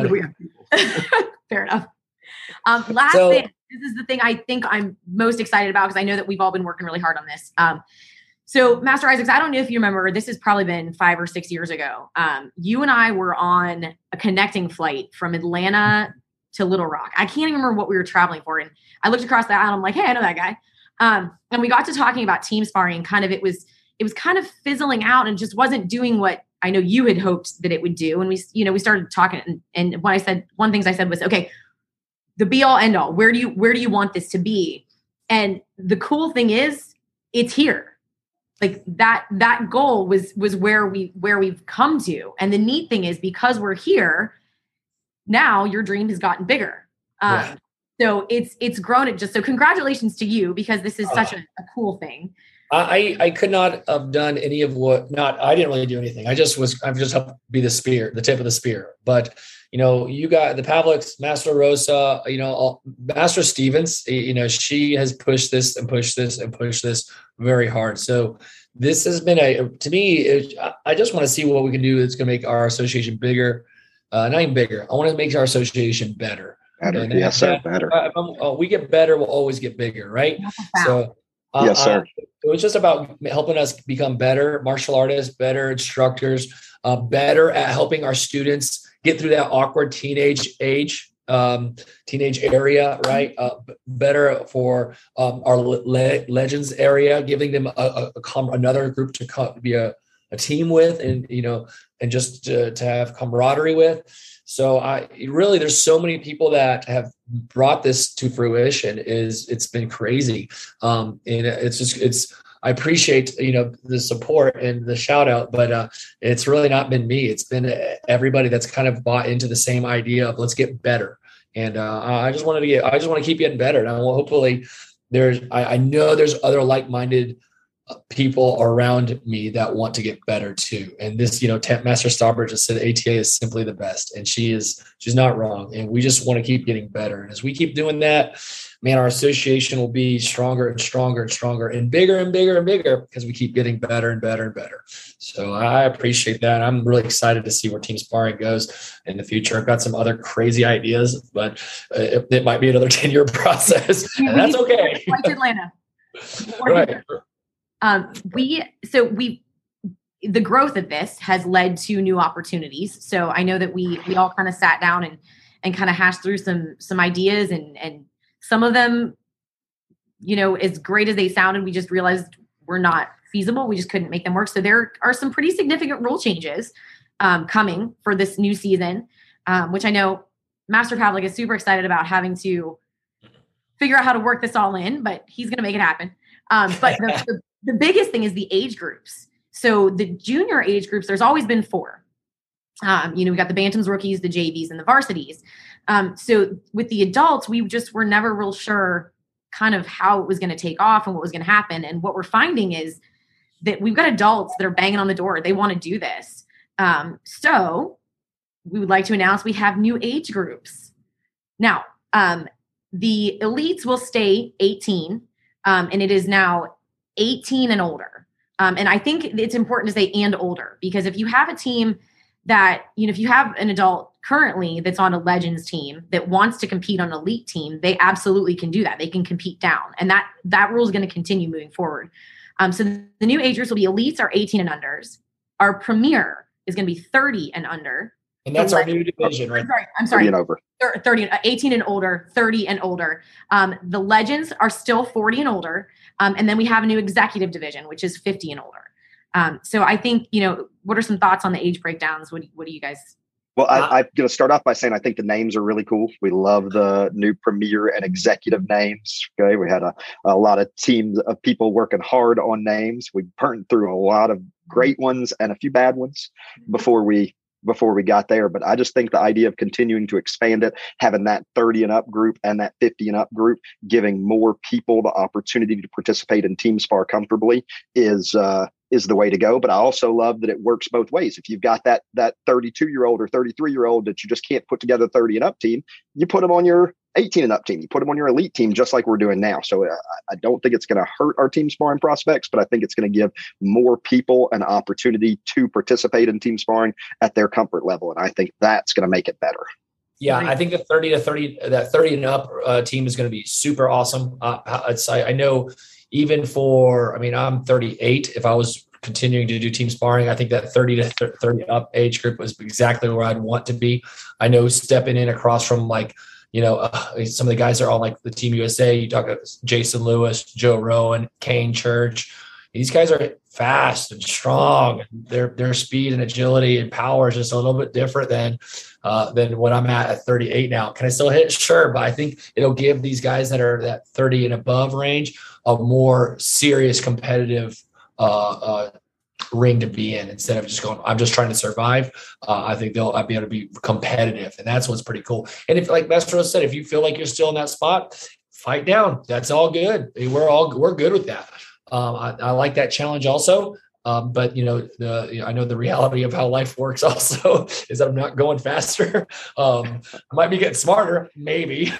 S4: Fair enough. Last thing. This is the thing I think I'm most excited about, because I know that we've all been working really hard on this. So Master Isaacs, I don't know if you remember, this has probably been 5 or 6 years ago. You and I were on a connecting flight from Atlanta to Little Rock. I can't even remember what we were traveling for. And I looked across the aisle and I'm like, hey, I know that guy. And we got to talking about team sparring, and kind of, it was kind of fizzling out and just wasn't doing what I know you had hoped that it would do. And we started talking, and one things I said was, okay, the be all end all, where do you want this to be? And the cool thing is it's here. Like that goal was where we've come to. And the neat thing is, because we're here, now your dream has gotten bigger. So it's grown it just, so congratulations to you, because this is such a cool thing.
S3: I could not have done any of I didn't really do anything. I've just helped be the tip of the spear. But, you got the Pavliks, Master Rosa, Master Stevens, she has pushed this and pushed this and pushed this very hard. So this has been to me, I just want to see what we can do that's going to make our association bigger. Not even bigger. I want to make our association better.
S2: Yes, sir. Better.
S3: We get better, we'll always get bigger, right?
S2: So, yes, sir.
S3: It was just about helping us become better martial artists, better instructors, better at helping our students get through that awkward teenage area, right? Better for our legends area, giving them another group to be a team with, and just to have camaraderie with. So there's so many people that have brought this to fruition. It's been crazy. And I appreciate, the support and the shout out, but it's really not been me. It's been everybody that's kind of bought into the same idea of let's get better. And I just want to keep getting better. And hopefully I know there's other like-minded people around me that want to get better too. And this, Master Starbird just said ATA is simply the best, and she's not wrong. And we just want to keep getting better. And as we keep doing that, man, our association will be stronger and stronger and stronger and bigger and bigger and bigger, because we keep getting better and better and better. So I appreciate that. I'm really excited to see where team sparring goes in the future. I've got some other crazy ideas, but it might be another 10-year process, and that's okay.
S4: Like Atlanta.
S3: Right.
S4: The growth of this has led to new opportunities. So I know that we all kind of sat down and kind of hashed through some ideas, and some of them, as great as they sounded, we just realized were not feasible. We just couldn't make them work. So there are some pretty significant rule changes coming for this new season, which I know Master Pavlik is super excited about having to figure out how to work this all in, but he's going to make it happen. But the biggest thing is the age groups. So the junior age groups, there's always been 4. We got the Bantams, rookies, the JVs, and the varsities. So with the adults, we just were never real sure kind of how it was going to take off and what was going to happen. And what we're finding is that we've got adults that are banging on the door. They want to do this. So we would like to announce we have new age groups. Now, the elites will stay 18, and it is now 18 and older. And I think it's important to say and older, because if you have a team that, if you have an adult currently that's on a Legends team that wants to compete on an elite team, they absolutely can do that. They can compete down. And that rule is going to continue moving forward. So the new age groups will be elites are 18 and unders. Our premier is going to be 30 and under.
S3: And that's our new division, right?
S4: I'm sorry.
S2: 30 and over.
S4: 18 and older, 30 and older. The Legends are still 40 and older. And then we have a new executive division, which is 50 and older. So I think, what are some thoughts on the age breakdowns? What do you guys?
S2: Well, I'm going to start off by saying I think the names are really cool. We love the new premier and executive names. Okay, we had a lot of teams of people working hard on names. We burned through a lot of great ones and a few bad ones before we got there. But I just think the idea of continuing to expand it, having that 30 and up group and that 50 and up group, giving more people the opportunity to participate in team spar comfortably is the way to go. But I also love that it works both ways. If you've got that 32-year-old or 33-year-old that you just can't put together a 30 and up team, you put them on your 18 and up team. You put them on your elite team, just like we're doing now. So I don't think it's going to hurt our team sparring prospects, but I think it's going to give more people an opportunity to participate in team sparring at their comfort level. And I think that's going to make it better.
S3: Yeah, I think the 30 and up team is going to be super awesome. I know even I'm 38. If I was continuing to do team sparring, I think that 30 to 30 up age group was exactly where I'd want to be. I know stepping in across from some of the guys are on like the Team USA. You talk about Jason Lewis, Joe Rowan, Kane Church. These guys are fast and strong. Their speed and agility and power is just a little bit different than what I'm at 38 now. Can I still hit? Sure, but I think it'll give these guys that are that 30 and above range a more serious competitive ring to be in, instead of just going, I'm just trying to survive. I think I'll be able to be competitive, and that's what's pretty cool. And if, like Master Rose said, if you feel like you're still in that spot, fight down. That's all good. We're good with that. I like that challenge also. But I know the reality of how life works also is that I'm not going faster. I might be getting smarter, maybe.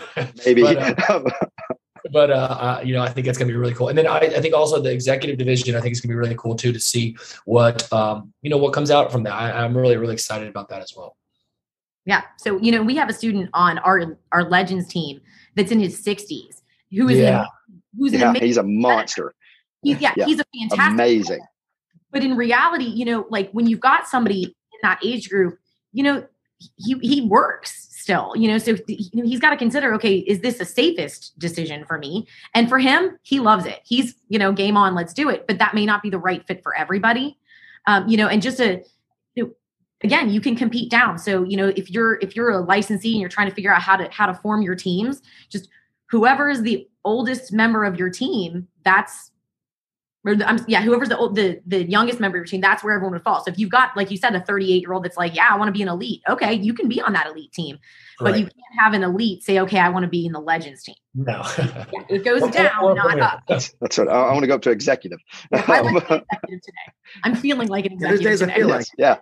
S3: But I think it's going to be really cool. And then I think also the executive division, I think it's going to be really cool too, to see what comes out from that. I'm really, really excited about that as well.
S4: Yeah. So, we have a student on our Legends team that's in his 60s who is
S2: he's a monster.
S4: He's a fantastic
S2: amazing.
S4: player. But in reality, like when you've got somebody in that age group, he works still, so he's got to consider, okay, is this the safest decision for me? And for him, he loves it. He's, game on, let's do it. But that may not be the right fit for everybody. And just again, you can compete down. So, if you're a licensee and you're trying to figure out how to form your teams, just whoever is the oldest member of your team, whoever's the youngest member of your team, that's where everyone would fall. So if you've got, like you said, a 38-year-old that's like, I want to be an elite. Okay, you can be on that elite team, but you can't have an elite say, okay, I want to be in the Legends team.
S3: No,
S4: it goes down, not up.
S2: That's what I want to go up to executive.
S4: I like executive today. I'm feeling like an executive today.
S5: I feel like,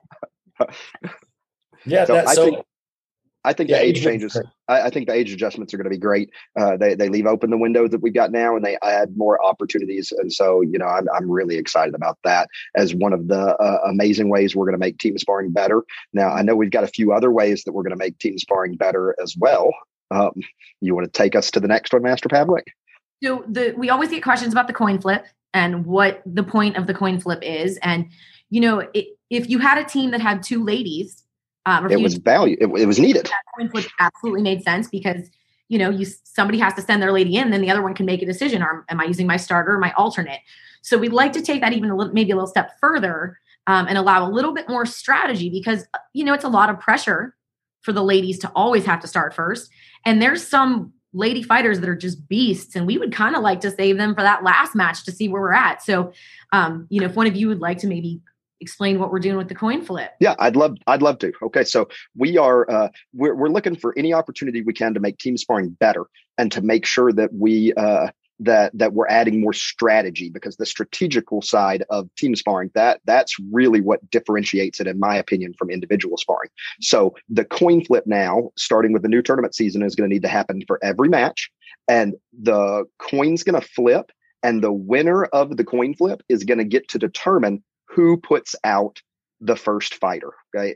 S2: I think the age changes. I think the age adjustments are going to be great. They leave open the window that we've got now, and they add more opportunities. And so, I'm really excited about that as one of the amazing ways we're going to make team sparring better. Now, I know we've got a few other ways that we're going to make team sparring better as well. You want to take us to the next one, Master Pavlik?
S4: So we always get questions about the coin flip and what the point of the coin flip is. And, if you had a team that had two ladies,
S2: it was value. It was needed.
S4: That coin flip absolutely made sense because, somebody has to send their lady in, then the other one can make a decision. Am I using my starter or my alternate? So we'd like to take that even maybe a little step further and allow a little bit more strategy because, it's a lot of pressure for the ladies to always have to start first. And there's some lady fighters that are just beasts, and we would kind of like to save them for that last match to see where we're at. So, if one of you would like to maybe explain what we're doing with the coin flip.
S2: Yeah, I'd love to. Okay. So we are, we're looking for any opportunity we can to make team sparring better and to make sure that we that we're adding more strategy, because the strategical side of team sparring, that's really what differentiates it, in my opinion, from individual sparring. So the coin flip now, starting with the new tournament season, is going to need to happen for every match, and the coin's going to flip, and the winner of the coin flip is going to get to determine who puts out the first fighter. Okay,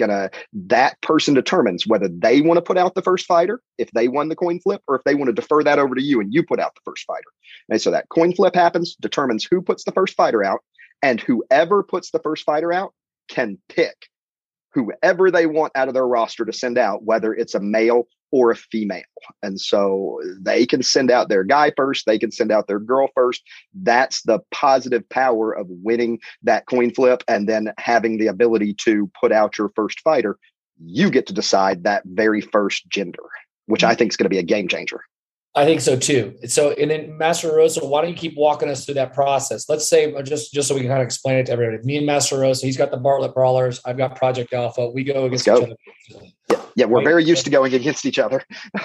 S2: that person determines whether they want to put out the first fighter if they won the coin flip, or if they want to defer that over to you and you put out the first fighter. And so that coin flip happens, determines who puts the first fighter out, and whoever puts the first fighter out can pick whoever they want out of their roster to send out, whether it's a male or a female. And so they can send out their guy first, they can send out their girl first. That's the positive power of winning that coin flip and then having the ability to put out your first fighter. You get to decide that very first gender, which I think is going to be a game changer.
S3: I think so too. So, and then Master Rosa, why don't you keep walking us through that process? Let's say, just so we can kind of explain it to everybody. Me and Master Rosa, he's got the Bartlett Brawlers. I've got Project Alpha. We go against each other.
S2: Yeah, we're very used to going against each other.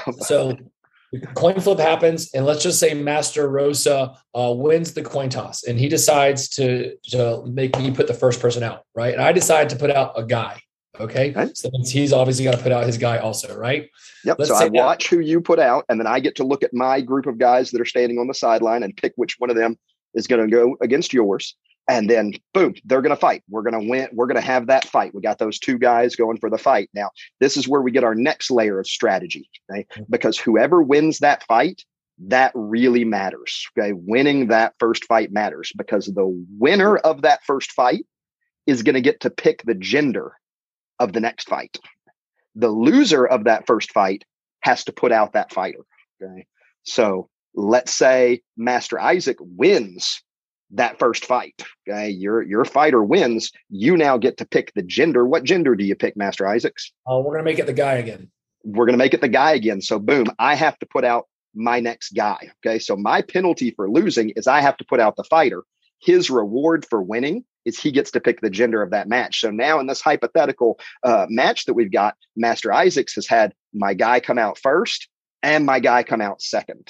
S3: So coin flip happens, and let's just say Master Rosa wins the coin toss, and he decides to make me put the first person out, right? And I decide to put out a guy. Okay. Right. So he's obviously got to put out his guy also, right?
S2: Yep. So I watch who you put out, and then I get to look at my group of guys that are standing on the sideline and pick which one of them is going to go against yours. And then boom, they're going to fight. We're going to win. We're going to have that fight. We got those two guys going for the fight. Now, this is where we get our next layer of strategy, okay? Because whoever wins that fight, that really matters. Okay. Winning that first fight matters, because the winner of that first fight is going to get to pick the gender of the next fight. The loser of that first fight has to put out that fighter. Okay. So let's say Master Isaac wins that first fight. Okay. Your fighter wins. You now get to pick the gender. What gender do you pick, Master Isaacs?
S3: We're going to make it the guy again.
S2: We're going to make it the guy again. So boom, I have to put out my next guy. Okay. So my penalty for losing is I have to put out the fighter. His reward for winning is he gets to pick the gender of that match. So now in this hypothetical match that we've got, Master Isaacs has had my guy come out first and my guy come out second.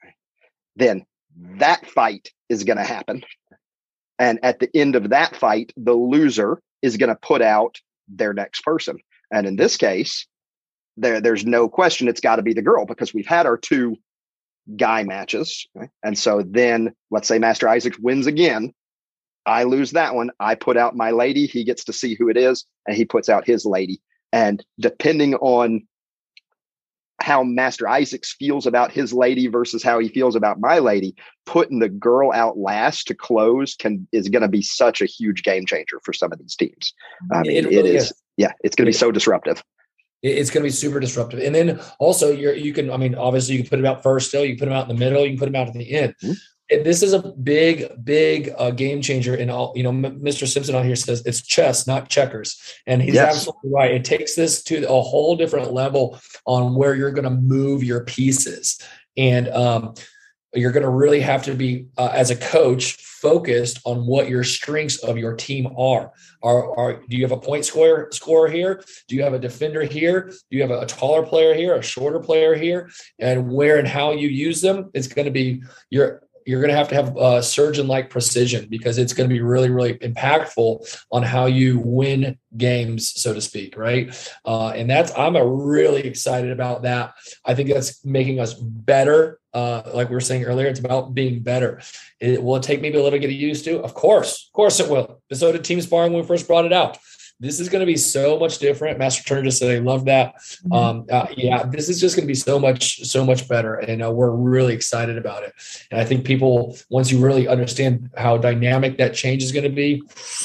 S2: Then that fight is going to happen. And at the end of that fight, the loser is going to put out their next person. And in this case, there's no question it's got to be the girl, because we've had our two guy matches. Okay? And so then let's say Master Isaac wins again. I lose that one. I put out my lady. He gets to see who it is, and he puts out his lady. And depending on how Master Isaacs feels about his lady versus how he feels about my lady, putting the girl out last to close is going to be such a huge game changer for some of these teams. I mean, it is. Yeah, it's going to be so disruptive.
S3: It's going to be super disruptive. And then also you can, I mean, obviously you can put them out first still, you can put them out in the middle, you can put them out at the end. Mm-hmm. And this is a big game changer in all, Mr. Simpson on here says it's chess, not checkers. And he's absolutely right. It takes this to a whole different level on where you're going to move your pieces. And you're going to really have to be, as a coach, focused on what your strengths of your team are. Do you have a point scorer here? Do you have a defender here? Do you have a taller player here, a shorter player here? And where and how you use them, it's going to be you're going to have surgeon-like precision, because it's going to be really, really impactful on how you win games, so to speak, right? And I'm really excited about that. I think that's making us better. Like we were saying earlier, it's about being better. Will it take maybe a little to get used to? Of course it will. So did team sparring when we first brought it out. This is going to be so much different. Master Turner just said, I love that. This is just going to be so much better. And we're really excited about it. And I think people, once you really understand how dynamic that change is going to be,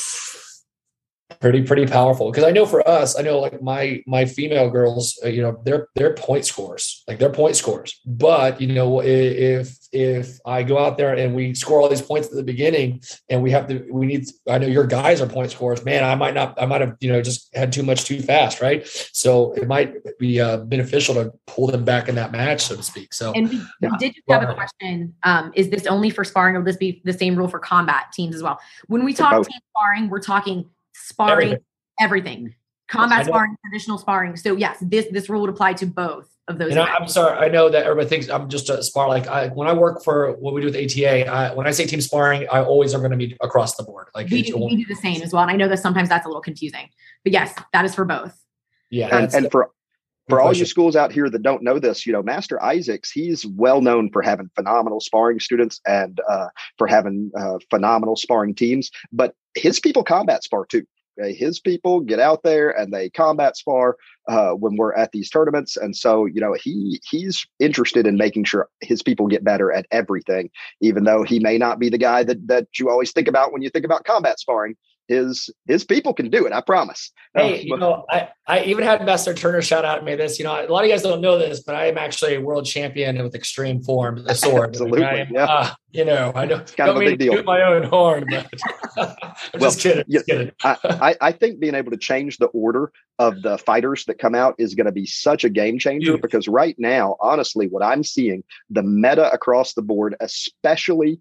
S3: pretty powerful. Because I know for us, like my female girls, they're point scorers, But if I go out there and we score all these points at the beginning, and I know your guys are point scorers, man, I might have, just had too much too fast. Right. So it might be beneficial to pull them back in that match, so to speak. So,
S4: and we did just have a question. Is this only for sparring, or will this be the same rule for combat teams as well? When we talk team sparring, we're talking sparring, everything. combat sparring, traditional sparring. So yes, this rule would apply to both of those.
S3: And I'm sorry, I know that everybody thinks I'm just a spar. Like when I work for what we do with ATA, when I say team sparring, I always are going to be across the board. Like
S4: we do the same as well. And I know that sometimes that's a little confusing, but yes, that is for both.
S3: Yeah.
S2: And for all you schools out here that don't know this, Master Isaacs, he's well known for having phenomenal sparring students and for having phenomenal sparring teams, but his people combat spar too. Okay? His people get out there and they combat spar when we're at these tournaments. And so, he's interested in making sure his people get better at everything, even though he may not be the guy that you always think about when you think about combat sparring. His people can do it. I promise.
S3: Hey, I even had Master Turner shout out at me this. A lot of you guys don't know this, but I am actually a world champion with extreme form, the sword.
S2: Absolutely.
S3: I don't,
S2: it's kind of a big deal.
S3: Toot my own horn, but I'm just kidding.
S2: Just kidding. I think being able to change the order of the fighters that come out is going to be such a game changer because right now, honestly, what I'm seeing, the meta across the board, especially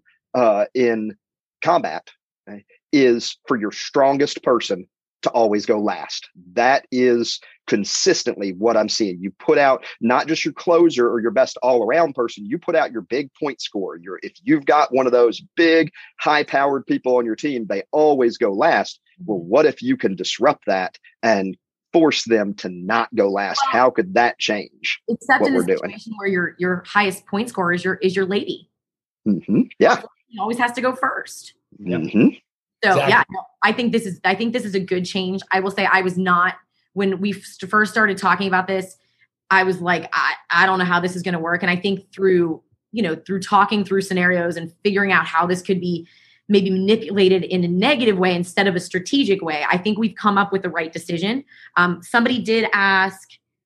S2: in combat, is for your strongest person to always go last. That is consistently what I'm seeing. You put out not just your closer or your best all-around person, you put out your big point scorer. If you've got one of those big, high-powered people on your team, they always go last. Well, what if you can disrupt that and force them to not go last? How could that change
S4: Except in a situation where your highest point scorer is your lady.
S2: Mm-hmm. Yeah.
S4: He always has to go first.
S2: Mm-hmm.
S4: So exactly. I think this is a good change. I will say I was not, when we first started talking about this, I was like, I don't know how this is going to work. And I think through talking through scenarios and figuring out how this could be maybe manipulated in a negative way instead of a strategic way, I think we've come up with the right decision. Somebody did ask,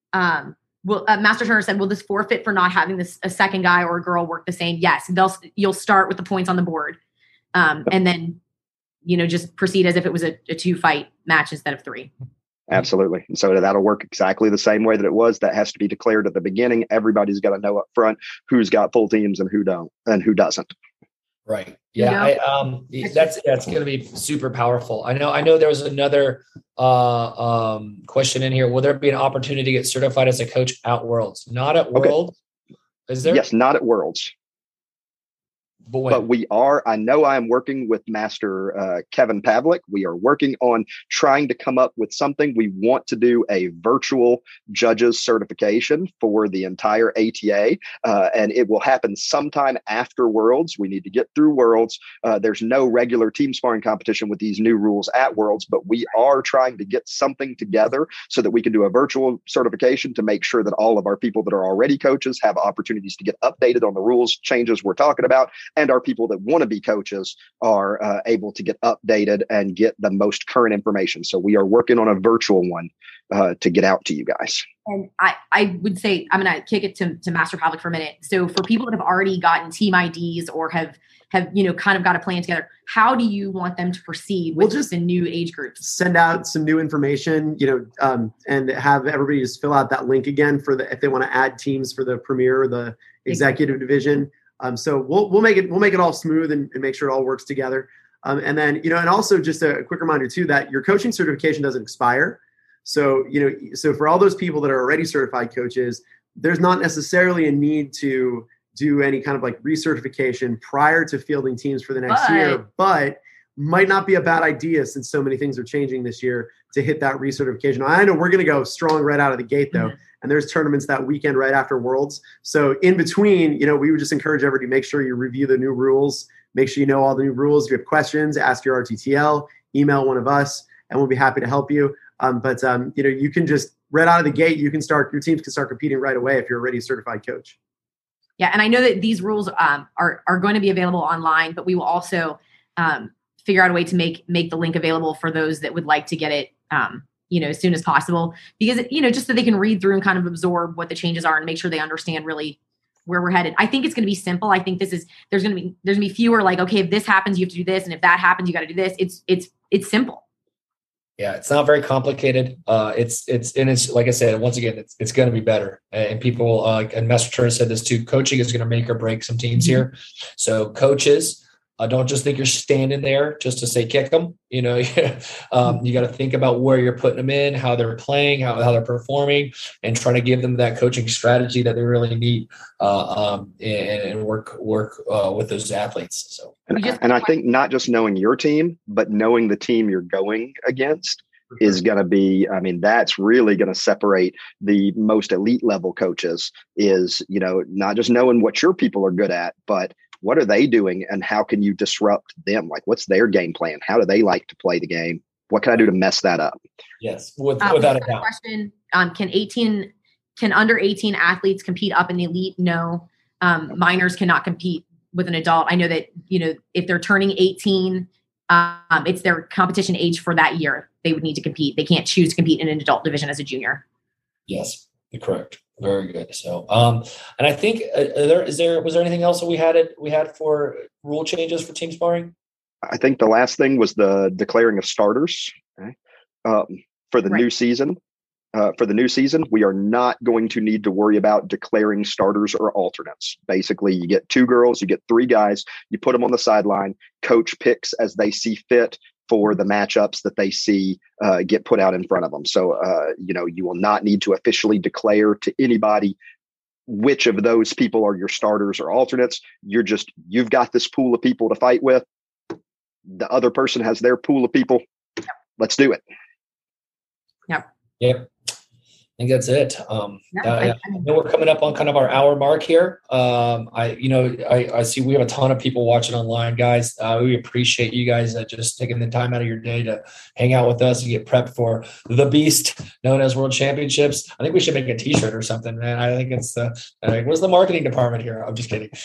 S4: Master Turner said, will this forfeit for not having a second guy or a girl work the same? Yes, you'll start with the points on the board. And then, just proceed as if it was a 2-fight match instead of 3.
S2: Absolutely. And so that'll work exactly the same way that it was. That has to be declared at the beginning. Everybody's got to know up front who's got full teams and who don't and who doesn't.
S3: Right. Yeah. That's going to be super powerful. I know there was another question in here. Will there be an opportunity to get certified as a coach at Worlds? Not at Worlds. Is there?
S2: Yes, not at Worlds. But we are, I know I am working with Master Kevin Pavlik. We are working on trying to come up with something. We want to do a virtual judges certification for the entire ATA, and it will happen sometime after Worlds. We need to get through Worlds. There's no regular team sparring competition with these new rules at Worlds, but we are trying to get something together so that we can do a virtual certification to make sure that all of our people that are already coaches have opportunities to get updated on the rules changes we're talking about. And our people that want to be coaches are able to get updated and get the most current information. So we are working on a virtual one to get out to you guys.
S4: And I would say, I'm going to kick it to Master Pavlik for a minute. So for people that have already gotten team IDs or have kind of got a plan together, how do you want them to proceed with just the new age groups?
S5: Send out some new information, and have everybody just fill out that link again if they want to add teams for the premier or the executive division. So we'll make it all smooth and make sure it all works together. And then, and also just a quick reminder too, that your coaching certification doesn't expire. So, so for all those people that are already certified coaches, there's not necessarily a need to do any kind of like recertification prior to fielding teams for the next year, but might not be a bad idea since so many things are changing this year to hit that recertification. I know we're going to go strong right out of the gate though. Mm-hmm. And there's tournaments that weekend right after Worlds. So in between, we would just encourage everybody to make sure you review the new rules, make sure you know all the new rules. If you have questions, ask your RTTL, email one of us, and we'll be happy to help you. But you can just right out of the gate, your teams can start competing right away if you're already a certified coach.
S4: Yeah. And I know that these rules are going to be available online, but we will also figure out a way to make the link available for those that would like to get it, as soon as possible, because, just so they can read through and kind of absorb what the changes are and make sure they understand really where we're headed. I think it's going to be simple. I think there's going to be fewer like, okay, if this happens, you have to do this. And if that happens, you got to do this. It's simple.
S3: Yeah. It's not very complicated. It's like I said, once again, it's going to be better. And people and Master Turner said this too, coaching is going to make or break some teams here. So coaches, Don't just think you're standing there just to say kick them. You know, you got to think about where you're putting them in, how they're playing, how they're performing, and trying to give them that coaching strategy that they really need, and work with those athletes. So,
S2: and I think not just knowing your team, but knowing the team you're going against is going to be, I mean, that's really going to separate the most elite level coaches is, you know, not just knowing what your people are good at, but what are they doing and how can you disrupt them? Like, what's their game plan? How do they like to play the game? What can I do to mess that up?
S3: Yes, without a doubt.
S4: Question: Can under 18 athletes compete up in the elite? No, minors cannot compete with an adult. I know that, you know, if they're turning 18, it's their competition age for that year. They would need to compete. They can't choose to compete in an adult division as a junior.
S3: Yes, you're correct. Very good. So, and I think was there anything else that we had for rule changes for team sparring?
S2: I think the last thing was the declaring of starters for the new season. For the new season, we are not going to need to worry about declaring starters or alternates. Basically, you get 2 girls, you get 3 guys, you put them on the sideline. Coach picks as they see fit for the matchups that they see get put out in front of them. So, you know, you will not need to officially declare to anybody which of those people are your starters or alternates. You've got this pool of people to fight with. The other person has their pool of people. Let's do it.
S3: Yep. I think that's it. I know we're coming up on kind of our hour mark here. I see we have a ton of people watching online, guys. We appreciate you guys just taking the time out of your day to hang out with us and get prepped for the beast known as World Championships. I think we should make a T-shirt or something, man. I think it's where's the marketing department here? I'm just kidding.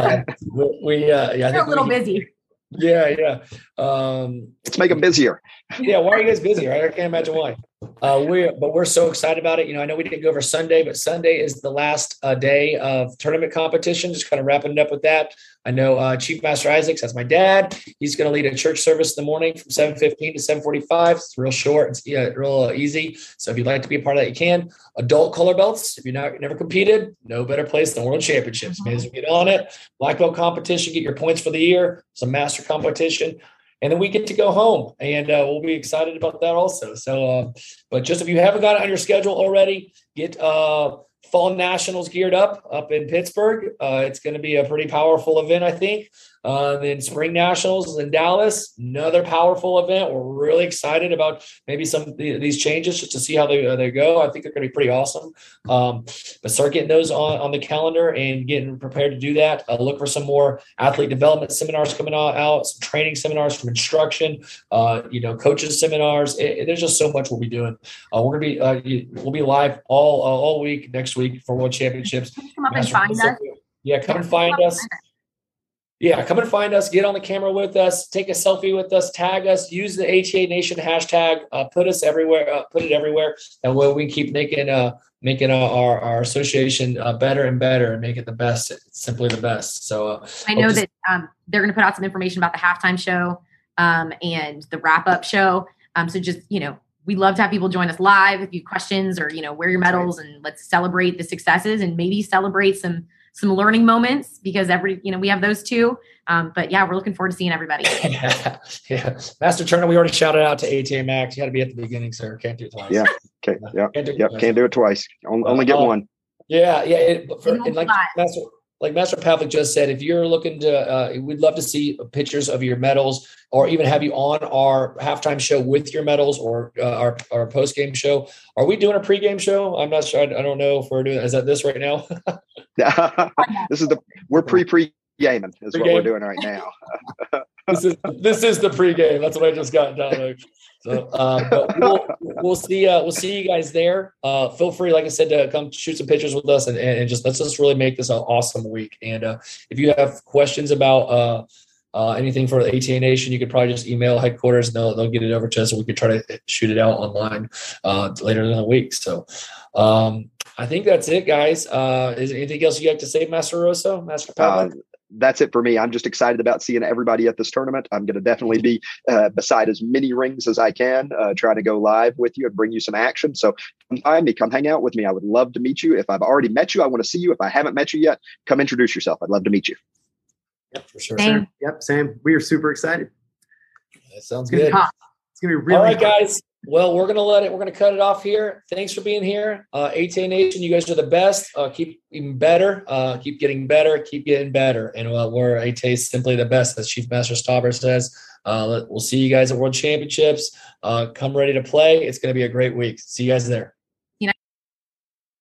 S4: We're a little busy.
S3: Yeah.
S2: Let's make them busier.
S3: Yeah. Why are you guys busy? Right? I can't imagine why. We're so excited about it. You know, I know we didn't go over Sunday, but Sunday is the last day of tournament competition. Just kind of wrapping it up with that. I know Chief Master Isaacs, that's my dad. He's going to lead a church service in the morning from 7:15 to 7:45. It's real short. It's real easy. So if you'd like to be a part of that, you can. Adult color belts. If you're never competed, no better place than World Championships. May as well get on it. Black belt competition, get your points for the year. Some master competition. And then we get to go home, and we'll be excited about that also. So, but just if you haven't got it on your schedule already, get Fall Nationals geared up in Pittsburgh. It's going to be a pretty powerful event, I think. Then Spring Nationals in Dallas, another powerful event. We're really excited about maybe some of these changes just to see how they go. I think they're going to be pretty awesome. But start getting those on the calendar and getting prepared to do that. Look for some more athlete development seminars coming out, some training seminars from instruction, coaches seminars. There's just so much we'll be doing. We'll be live all week next week for World Championships.
S4: Come up and find us.
S3: Yeah, come and find us. Yeah, come and find us, get on the camera with us, take a selfie with us, tag us, use the ATA Nation hashtag, put us everywhere, put it everywhere. That way we can keep making our association better and better and make it the best. It's simply the best. So
S4: I know that they're going to put out some information about the halftime show and the wrap-up show. So just, we'd love to have people join us live if you have questions or, wear your medals and let's celebrate the successes and maybe celebrate some learning moments because we have those too. But yeah, we're looking forward to seeing everybody.
S3: Yeah. Master Turner, we already shouted out to ATA Max. You got to be at the beginning, sir. Can't do it twice.
S2: Yeah. Okay. Yeah. Can't do it twice. Only get one.
S3: Yeah. Yeah. Like Master Pavlik just said, if you're looking to, we'd love to see pictures of your medals or even have you on our halftime show with your medals or our post-game show. Are we doing a pre-game show? I'm not sure. I don't know if we're doing, is that this right now?
S2: We're pre-gaming is what we're doing right now.
S3: This is the pre-game. That's what I just got down there. So, but we'll see you guys there. Feel free, like I said, to come shoot some pictures with us and just let's just really make this an awesome week. And if you have questions about anything for the ATA Nation, you could probably just email headquarters and they'll get it over to us and we could try to shoot it out online later in the week. So I think that's it, guys. Is there anything else you'd like to say, Master Rosso, Master Pavlik?
S2: That's it for me. I'm just excited about seeing everybody at this tournament. I'm going to definitely be beside as many rings as I can, trying to go live with you and bring you some action. So come find me, come hang out with me. I would love to meet you. If I've already met you, I want to see you. If I haven't met you yet, come introduce yourself. I'd love to meet you.
S5: Yep,
S3: for sure.
S4: Same.
S5: Yep, same. We are super excited.
S3: That sounds good.
S5: It's gonna be really
S3: all right,
S5: fun.
S3: guys. Well, we're gonna cut it off here. Thanks for being here. ATA Nation, you guys are the best. Keep even better. Keep getting better. Keep getting better. And we're ATA is simply the best, as Chief Master Stauber says. We'll see you guys at World Championships. Come ready to play. It's going to be a great week. See you guys there.